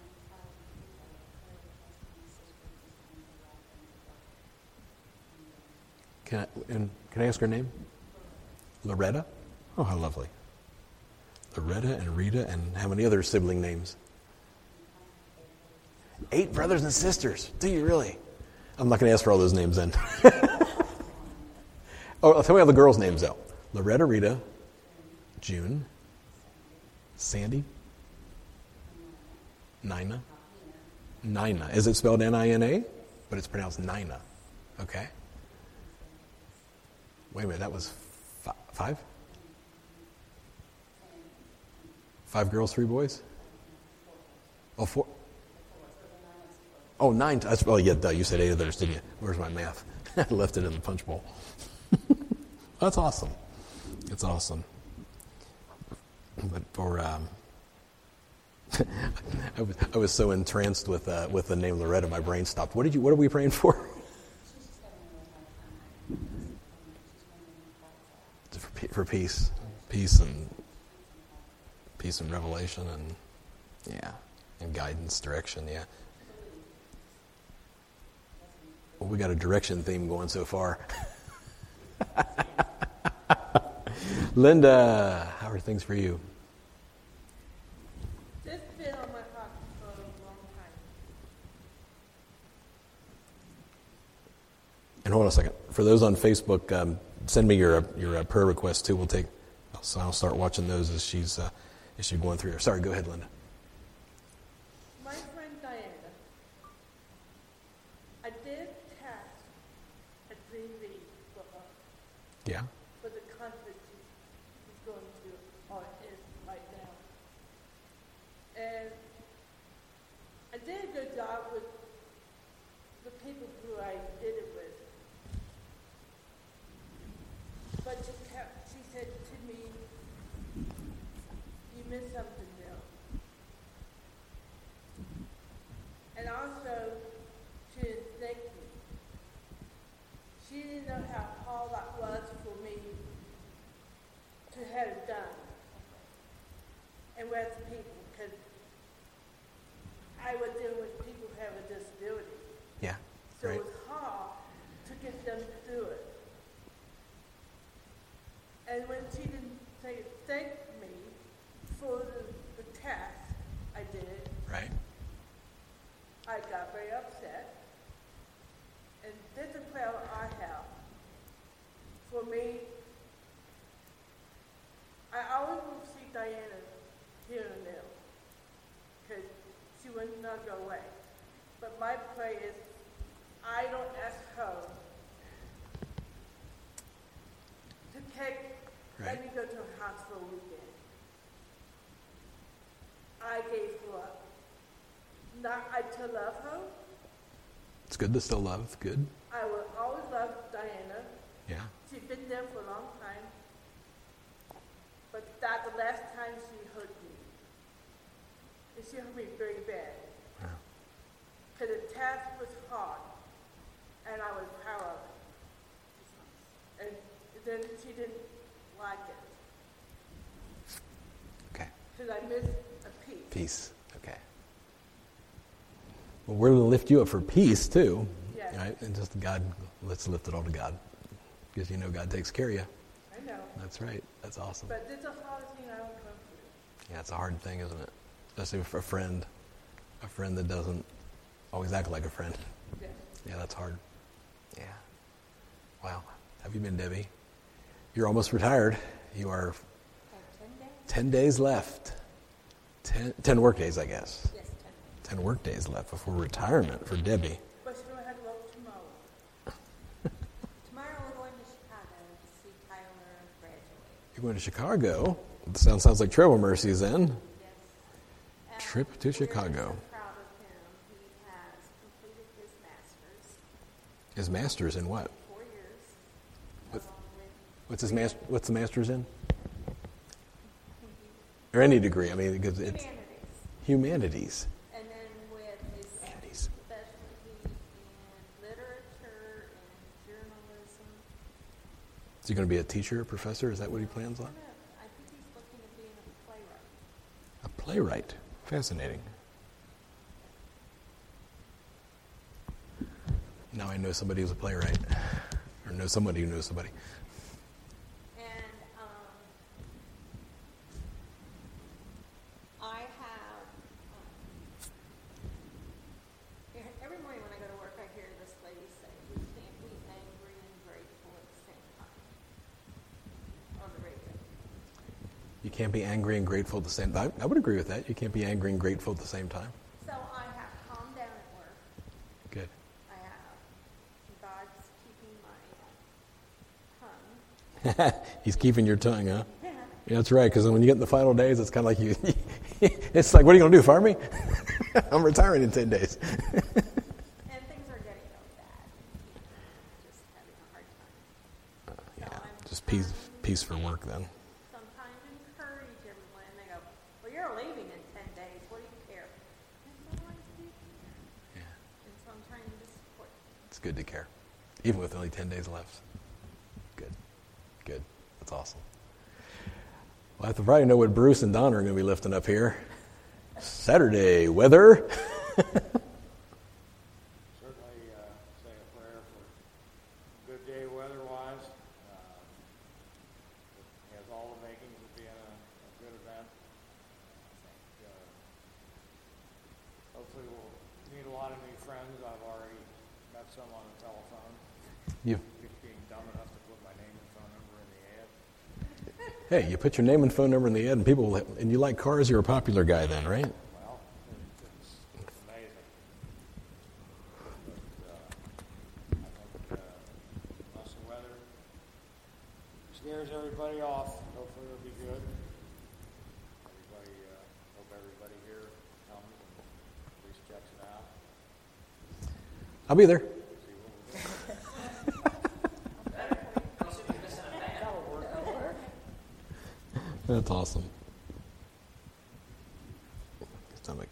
Can I, and can I ask her name? Loretta? Oh, how lovely. Loretta and Rita, and how many other sibling names? Eight brothers and sisters. Do you really? I'm not going to ask for all those names then. Oh, tell me all the girls' names though. Loretta, Rita, June, Sandy, Nina. Nina. Is it spelled N I N A? But it's pronounced Nina. Okay. Wait a minute, that was f- five? Five girls, three boys? Oh, four. Oh, nine. That's, oh, yeah, duh, you said eight others, didn't you? Where's my math? I left it in the punch bowl. That's awesome. It's awesome. But for um, I, was, I was so entranced with uh, with the name Loretta, my brain stopped. What did you? What are we praying for? for, for peace, peace and peace and revelation, and yeah, and guidance, direction. Yeah. Well, we got a direction theme going so far. Linda, how are things for you? This has been on my heart for a long time. And hold on a second. For those on Facebook, um, send me your your uh, prayer request too. We'll take. So I'll start watching those as she's uh, as she's going through. Sorry, go ahead, Linda. My friend Diana, I did test a three V for her Yeah. for the conference she's going to or is right now. And I did a good job with the people who I did it with. But she kept, she said to me, you missed something now. And also, she didn't thank me. She didn't know how hard that was for me to have it done. And with people, because I was dealing with people who have a disability. Yeah. So Right. it was hard to get them to do it. And when she didn't say thank me for the, the task I did, Right. I got very upset. And this is a prayer I have. For me, I always will see Diana here and there, because she will not go away. But my prayer is, I don't ask her to take, Right. let me go to a hospital weekend. I gave her up. Not I to love her. It's good to still love. Good. I will always love Diana. Yeah. She's been there for a long time. But that's the last time she hurt me. And she hurt me very bad. Yeah. Because the task was hard. And I was proud of it. And then she didn't like it. Okay. Because I missed a piece. Peace. Okay. Well, we're going to lift you up for peace too. Yes. Right? And just God, let's lift it all to God. Because you know God takes care of you. I know. That's right. That's awesome. But this is the hardest thing I will come through. Yeah, it's a hard thing, isn't it? Especially for a friend. A friend that doesn't always act like a friend. Yes. Yeah, that's hard. Yeah. Wow. Have you been, Debbie? You're almost retired. You are ten days left. Ten, ten work days, I guess. Yes, ten. Ten work days left before retirement for Debbie. But she don't have to work tomorrow. Tomorrow we're going to Chicago to see Tyler graduate. You're going to Chicago. It sounds, sounds like Travel Mercies then. Yes. And Trip to we're Chicago. so proud of him. He has completed his master's. His master's in what? Four years. What- along with What's his master? What's the master's in? Or any degree. I mean, because it's humanities. humanities. And then with his Humanities. specialty in literature and journalism. Is he going to be a teacher, a professor? Is that what he plans on? I think he's looking at being a playwright. A playwright. Fascinating. Now I know somebody who's a playwright. Or know somebody who knows somebody. And um, I have, um, here- every morning when I go to work, I hear this lady say, "We can't be angry and grateful at the same time," on the radio. You can't be angry and grateful at the same time. I would agree with that. You can't be angry and grateful at the same time. So I have calmed down at work. Good. I have, God's keeping my uh, tongue. He's keeping your tongue, huh? Yeah, that's right, because when you get in the final days, it's kind of like you, it's like, what are you going to do, fire me? I'm retiring in ten days. And things are getting really bad. Just having a hard time. So Yeah, I'm just peace, trying peace for work then. sometimes encourage everyone. And they go, "Well, you're leaving in ten days. What do you care?" And so I do care. Yeah, And so I'm trying to support. it's good to care, even with only ten days left. Good, good. That's awesome. Well, I have to probably know what Bruce and Don are going to be lifting up here. Saturday weather. Certainly uh, say a prayer for a good day weather-wise. Uh, it has all the makings of being a, a good event. I think, uh, hopefully we'll meet a lot of new friends. I've already met some on the telephone. You, Just being dumb enough to put my name in front Hey, you put your name and phone number in the ad, and people will, and you like cars, you're a popular guy then, right? Well, it's, it's amazing. But, uh, I think uh, unless the weather scares everybody off, hopefully it'll be good. Everybody, uh, hope everybody here comes and at least checks it out. I'll be there. That's awesome. Stomach.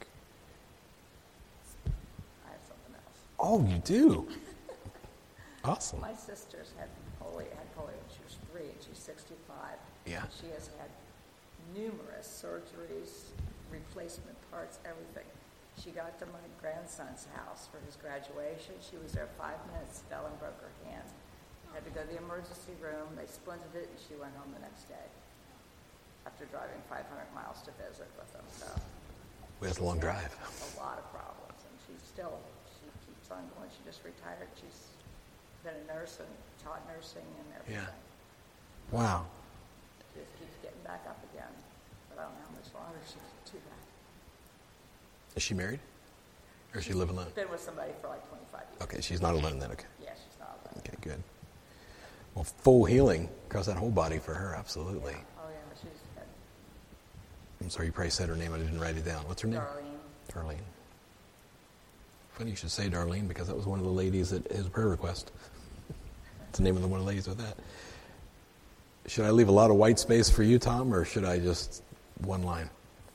I have something else. Oh, you do? Awesome. My sister's had polio, had polio when she was three, and she's sixty-five. Yeah. She has had numerous surgeries, replacement parts, everything. She got to my grandson's house for his graduation. She was there five minutes, fell and broke her hand. Had to go to the emergency room. They splinted it, and she went home the next day after driving five hundred miles to visit with them. So We had a long drive. a lot of problems, and she's still, she keeps on going. She just retired. She's been a nurse and taught nursing and everything. Yeah. Wow. She just keeps getting back up again, but I don't know how much longer she can do that. Is she married? Or does she live alone? Been with somebody for like twenty-five years. Okay, she's not alone then, okay. Yeah, she's not alone. Okay, good. Well, full healing across that whole body for her, absolutely. Oh, yeah, she's had I'm sorry, you probably said her name, I didn't write it down. What's her name? Darlene. Darlene. Funny you should say Darlene, because that was one of the ladies at his prayer request. It's the name of the one of the ladies with that. Should I leave a lot of white space for you, Tom, or should I just one line?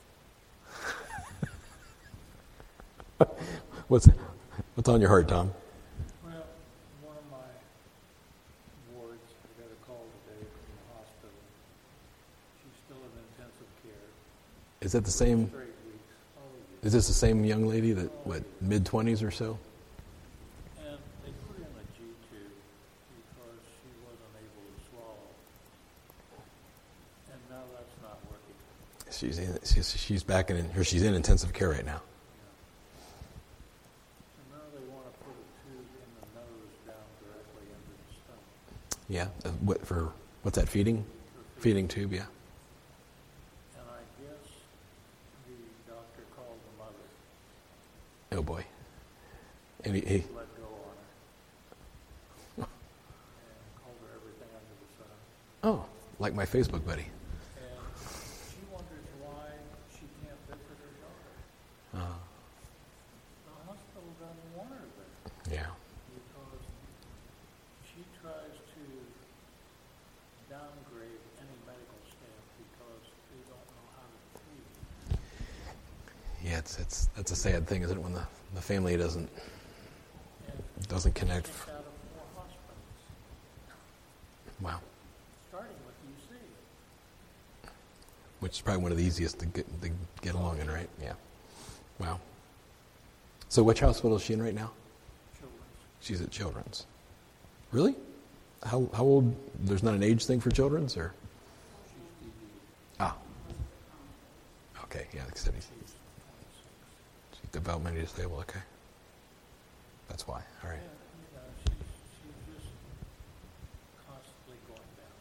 what's what's on your heart, Tom? Well, one of my wards, I got a call today from the hospital. She's still in intensive care. Is that the same? Straight weeks. Oh, yeah. Is this the same young lady that what mid twenties or so? And they put her in a G tube because she wasn't able to swallow. And now that's not working. She's in, she's she's back in or she's in intensive care right now. So now they want to put a tube in the nose down directly into the stomach. Yeah. Uh, what for? What's that? Feeding? Feeding tube. Yeah. And I guess the doctor called the mother, Oh boy. And he, he let go on her, and called her everything under the sun. oh, like my Facebook buddy. And she wonders why she can't visit her daughter. Uh, The hospital doesn't want her there yeah. because she tries to downgrade any medical staff because they don't know how to treat. Yeah. It's it's that's a sad thing, isn't it? When the, the family doesn't And doesn't connect. six out of four hospitals, Wow. starting with U C. Which is probably one of the easiest to get to get along in, right? Yeah. Wow. So which hospital is she in right now? Children's. She's at Children's. Really? How how old? There's not an age thing for Children's, or? She's D D. Ah. Okay. Yeah. Like I said, he's She's twenty-six. she's developmentally disabled. Okay. That's why. All right. Yeah, you know, she's, she's just constantly going down.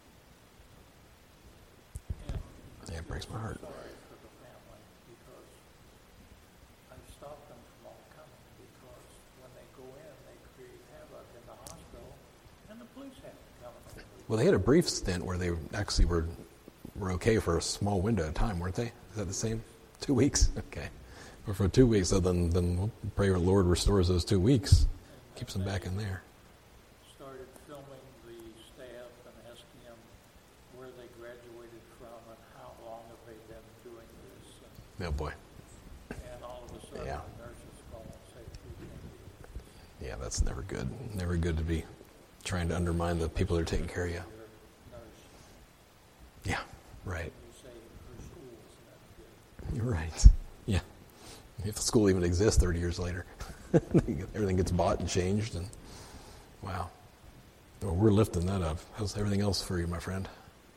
And Yeah, it breaks my heart. I'm sorry for the family because I've stopped them from all coming because when they go in, they create havoc in the hospital and the police have to come in. Well, they had a brief stint where they actually were were okay for a small window of time, weren't they? Is that the same? Two weeks? Okay. But for two weeks, so then, then we'll pray our Lord restores those two weeks, keeps them back in there. Started filming the staff and asking them where they graduated from and how long have they been doing this. And, Oh, boy. and all of a sudden, Yeah. the nurses call and say, we can't do this. Yeah, that's never good. Never good to be trying to undermine the people that are taking care of you. Your nurse, Yeah, right. you say her school isn't that good. You're right. Yeah. If the school even exists thirty years later, everything gets bought and changed. And wow. Well, we're lifting that up. How's everything else for you, my friend?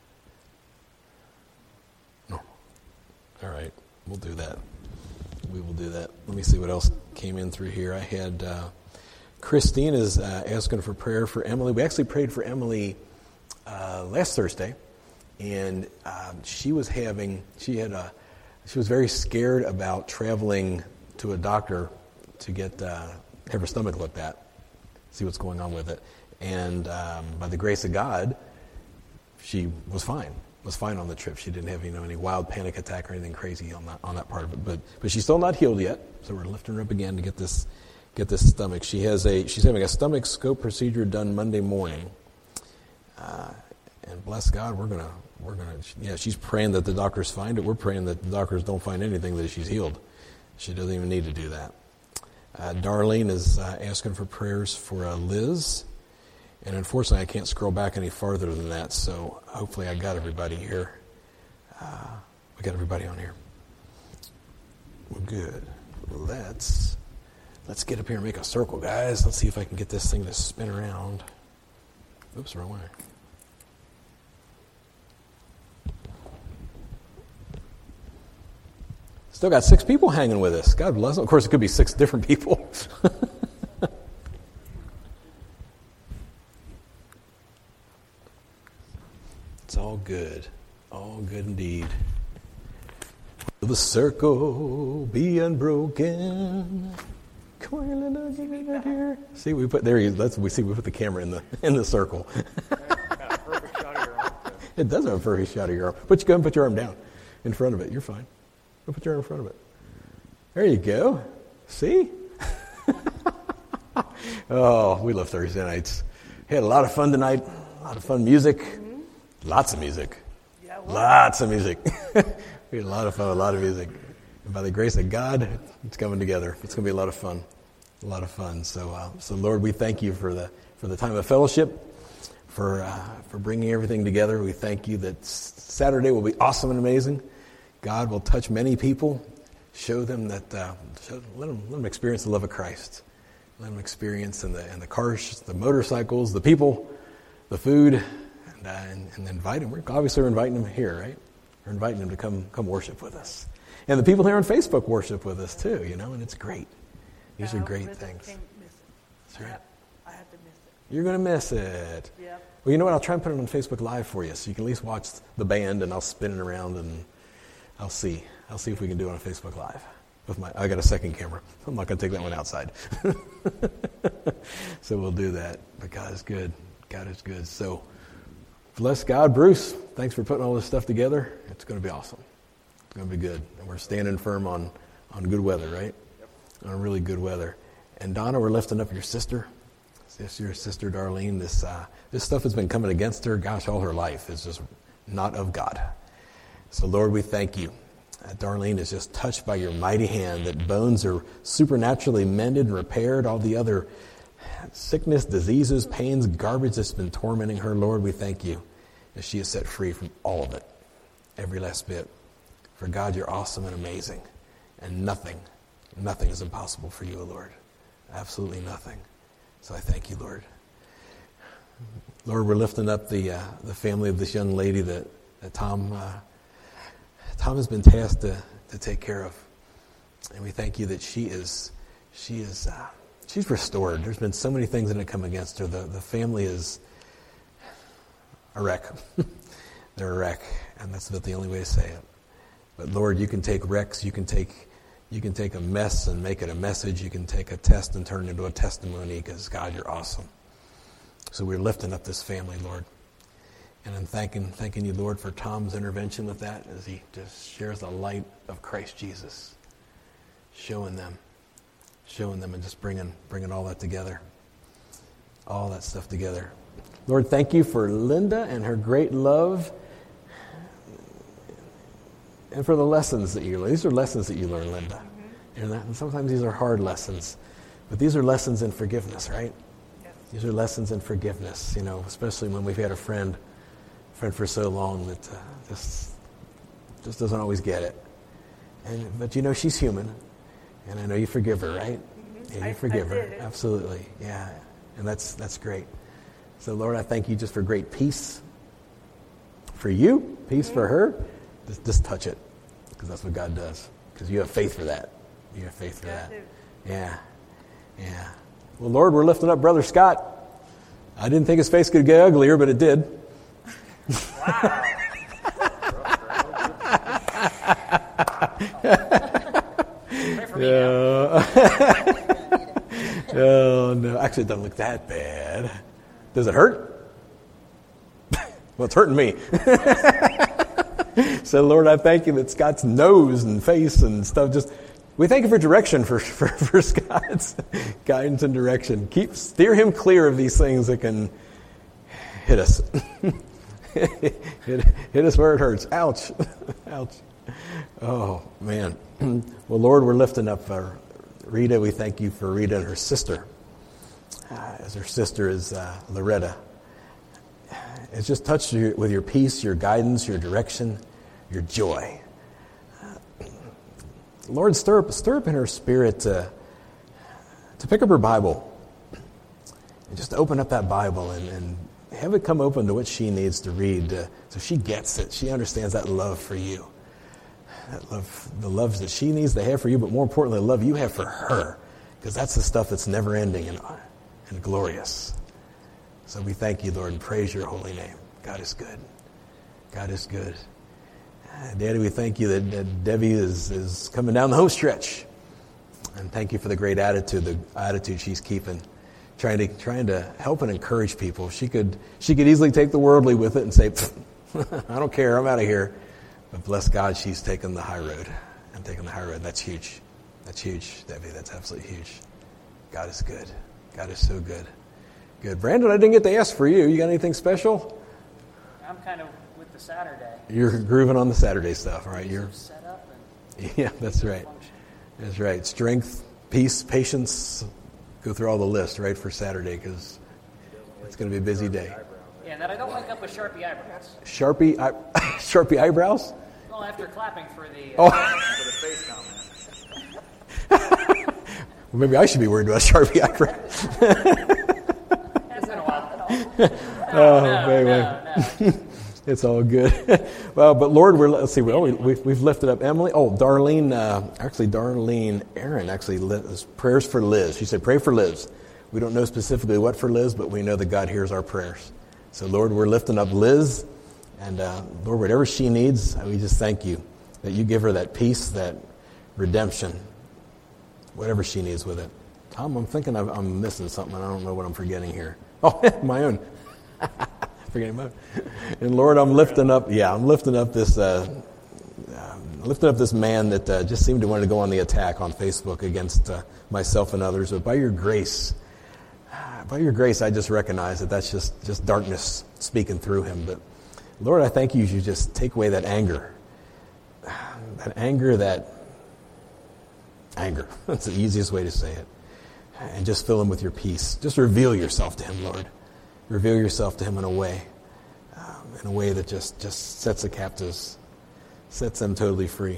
No. All right. We'll do that. We will do that. Let me see what else came in through here. I had uh, Christine is uh, asking for prayer for Emily. We actually prayed for Emily uh, last Thursday. and um, she was having, she had a, she was very scared about traveling to a doctor to get uh, have her stomach looked at, see what's going on with it. And um, by the grace of God, she was fine. Was fine on the trip. She didn't have, you know, any wild panic attack or anything crazy on that on that part of it. But but she's still not healed yet. So we're lifting her up again to get this get this stomach. She has a she's having a stomach scope procedure done Monday morning. Uh, and bless God, we're gonna we're gonna yeah. She's praying that the doctors find it. We're praying that the doctors don't find anything, that she's healed. She doesn't even need to do that. Uh, Darlene is uh, asking for prayers for uh, Liz. And unfortunately, I can't scroll back any farther than that, so hopefully I got everybody here. Uh, we got everybody on here. Well, good. Let's let's get up here and make a circle, guys. Let's see if I can get this thing to spin around. Oops, wrong way. Still got six people hanging with us. God bless them. Of course, it could be six different people. It's all good. All good indeed. Will the circle be unbroken? Come on, Linda, get me out here. See, we put there. You, let's we see we put the camera in the in the circle. Got a perfect shot of your arm. It does have a perfect shot of your arm. But you go and put your arm down in front of it. You're fine. Go put your arm in front of it. There you go. See? Oh, we love Thursday nights. Had a lot of fun tonight. A lot of fun music. Lots of music. Yeah, well, Lots of music. We had a lot of fun, a lot of music. And by the grace of God, it's coming together. It's going to be a lot of fun. A lot of fun. So, uh, so Lord, we thank you for the for the time of fellowship, for uh, for bringing everything together. We thank you that Saturday will be awesome and amazing. God will touch many people, show them that, uh, show, let them let them experience the love of Christ. Let them experience in the in the cars, the motorcycles, the people, the food. Uh, and, and invite them. We're obviously we're inviting them here, right? We're inviting them to come come worship with us. And the people here on Facebook worship with us too, you know, and it's great. These are great things. That's right. I have to miss it. You're going to miss it. Yeah. Well, you know what? I'll try and put it on Facebook Live for you, so you can at least watch the band, and I'll spin it around, and I'll see. I'll see if we can do it on Facebook Live. With my, I got a second camera. I'm not going to take that one outside. So we'll do that. But God is good. God is good. So. Bless God. Bruce, thanks for putting all this stuff together. It's going to be awesome. It's going to be good. And we're standing firm on, on good weather, right? Yep. On really good weather. And Donna, we're lifting up your sister. This your sister Darlene. This uh, this stuff has been coming against her, gosh, all her life. It's just not of God. So, Lord, we thank you. Uh, Darlene is just touched by your mighty hand, that bones are supernaturally mended and repaired. All the other sickness, diseases, pains, garbage that's been tormenting her, Lord, we thank you that she is set free from all of it, every last bit. For God, you're awesome and amazing, and nothing, nothing is impossible for you, O Lord. Absolutely nothing. So I thank you, Lord. Lord, we're lifting up the uh, the family of this young lady that, that Tom uh, Tom has been tasked to, to take care of, and we thank you that she is she is. Uh, She's restored. There's been so many things that have come against her. The, the family is a wreck. They're a wreck, and that's about the only way to say it. But Lord, you can take wrecks. You can take you can take a mess and make it a message. You can take a test and turn it into a testimony, because God, you're awesome. So we're lifting up this family, Lord, and I'm thanking thanking you, Lord, for Tom's intervention with that, as he just shares the light of Christ Jesus, showing them. Showing them and just bringing bringing all that together. All that stuff together. Lord, thank you for Linda and her great love, and for the lessons that you learn. These are lessons that you learn, Linda. Mm-hmm. And, that, and sometimes these are hard lessons, but these are lessons in forgiveness, right? Yes. These are lessons in forgiveness, you know, especially when we've had a friend, friend for so long that uh, just just doesn't always get it. And but you know, she's human. And I know you forgive her, right? Mm-hmm. Yeah, you forgive I, I her. Absolutely. Yeah. And that's that's great. So, Lord, I thank you just for great peace for you, peace mm-hmm. for her. Just, just touch it, because that's what God does. Because you have faith for that. You have faith for God that. Too. Yeah. Yeah. Well, Lord, we're lifting up Brother Scott. I didn't think his face could get uglier, but it did. Wow. me now. Oh, no. Actually, it doesn't look that bad. Does it hurt? Well, it's hurting me. So, Lord, I thank you that Scott's nose and face and stuff just... We thank you for direction for, for, for Scott's guidance and direction. Keep steer him clear of these things that can hit us. hit, hit us where it hurts. Ouch. Ouch. Oh, man. Well, Lord, we're lifting up uh, Rita. We thank you for Rita and her sister. Uh, as her sister is uh, Loretta. It's just touched you with your peace, your guidance, your direction, your joy. Uh, Lord, stir up, stir up in her spirit to, to pick up her Bible and just open up that Bible and, and have it come open to what she needs to read uh, so she gets it. She understands that love for you. That love, the love that she needs to have for you, but more importantly, the love you have for her, because that's the stuff that's never ending and, and glorious. So we thank you, Lord, and praise your holy name. God is good. God is good. Uh, Daddy, we thank you that, that Debbie is, is coming down the home stretch. And thank you for the great attitude, the attitude she's keeping, trying to trying to help and encourage people. She could she could easily take the worldly with it and say, I don't care, I'm out of here. But bless God, she's taken the high road. I'm taking the high road. That's huge. That's huge, Debbie. That's absolutely huge. God is good. God is so good. Good. Brandon, I didn't get to ask for you. You got anything special? I'm kind of with the Saturday. You're grooving on the Saturday stuff, right? You're set up and yeah, that's right. That's right. Strength, peace, patience. Go through all the list, right, for Saturday, because it's going to be a busy day. Yeah, and that I don't wake up with Sharpie eyebrows. Sharpie, eye, Sharpie eyebrows? Well, after clapping for the, Oh. uh, for the face comment. Well, maybe I should be worried about Sharpie eyebrows. It's been a while. Oh, no, wait, no, wait. no. It's all good. Well, but Lord, we're, let's see, well, we, we've, we've lifted up Emily. Oh, Darlene, uh, actually, Darlene Aaron actually lit, prayers for Liz. She said, pray for Liz. We don't know specifically what for Liz, but we know that God hears our prayers. So, Lord, we're lifting up Liz. And, uh, Lord, whatever she needs, we just thank you that you give her that peace, that redemption, whatever she needs with it. Tom, I'm thinking I'm, I'm missing something. I don't know what I'm forgetting here. Oh, my own. Forgetting my own. And, Lord, I'm lifting up, yeah, I'm lifting up this, uh, uh, lifting up this man that uh, just seemed to want to go on the attack on Facebook against uh, myself and others. But by your grace, by your grace, I just recognize that that's just, just darkness speaking through him. But, Lord, I thank you as you just take away that anger. That anger, that anger. That's the easiest way to say it. And just fill him with your peace. Just reveal yourself to him, Lord. Reveal yourself to him in a way, um, in a way that just, just sets the captives, sets them totally free.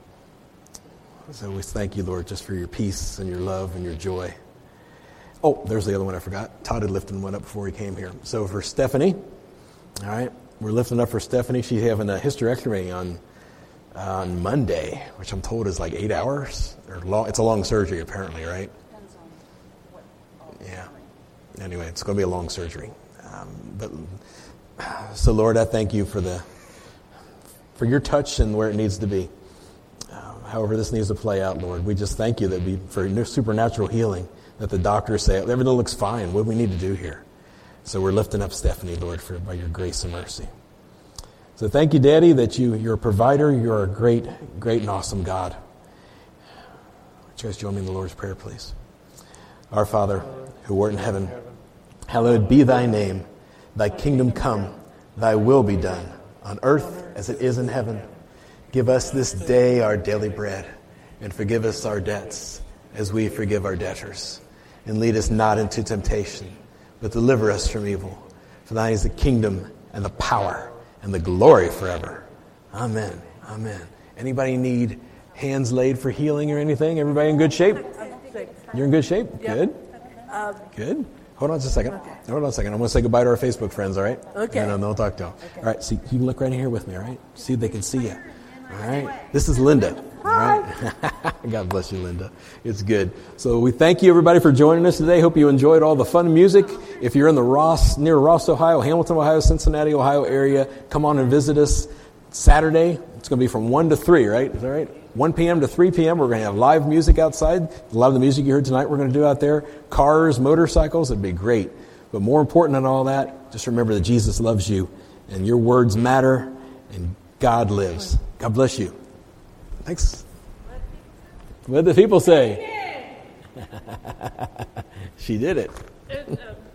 So we thank you, Lord, just for your peace and your love and your joy. Oh, there's the other one I forgot. Todd had lifted one up before he came here. So for Stephanie, all right, we're lifting up for Stephanie. She's having a hysterectomy on on Monday, which I'm told is like eight hours. Or long, it's a long surgery, apparently, right? Depends on what all the Yeah. time. Anyway, it's going to be a long surgery. Um, but so, Lord, I thank you for the for your touch and where it needs to be. Um, however this needs to play out, Lord, we just thank you that we for supernatural healing. That the doctors say everything looks fine. What do we need to do here? So we're lifting up Stephanie, Lord, for by your grace and mercy. So thank you, Daddy, that you you're a provider. You're a great, great and awesome God. Would you guys join me in the Lord's Prayer, please? Our Father, who art in heaven, hallowed be thy name. Thy kingdom come, thy will be done, on earth as it is in heaven. Give us this day our daily bread, and forgive us our debts, as we forgive our debtors. And lead us not into temptation, but deliver us from evil. For thine is the kingdom and the power and the glory forever. Amen. Amen. Anybody need hands laid for healing or anything? Everybody in good shape? You're in good shape? Good. Good. Hold on just a second. Hold on a second. I'm going to say goodbye to our Facebook friends, all right? Okay. And then they'll talk to them. All right. See, you can look right in here with me, all right? See if they can see you. All right. This is Linda. All right. God bless you, Linda. It's good. So we thank you, everybody, for joining us today. Hope you enjoyed all the fun music. If you're in the Ross, near Ross, Ohio, Hamilton, Ohio, Cincinnati, Ohio area, come on and visit us Saturday. It's going to be from one to three, right? Is that right? one p.m. to three p.m. We're going to have live music outside. A lot of the music you heard tonight we're going to do out there. Cars, motorcycles, it'd be great. But more important than all that, just remember that Jesus loves you and your words matter and God lives. God bless you. Thanks. What did the people say? She did it. And, uh,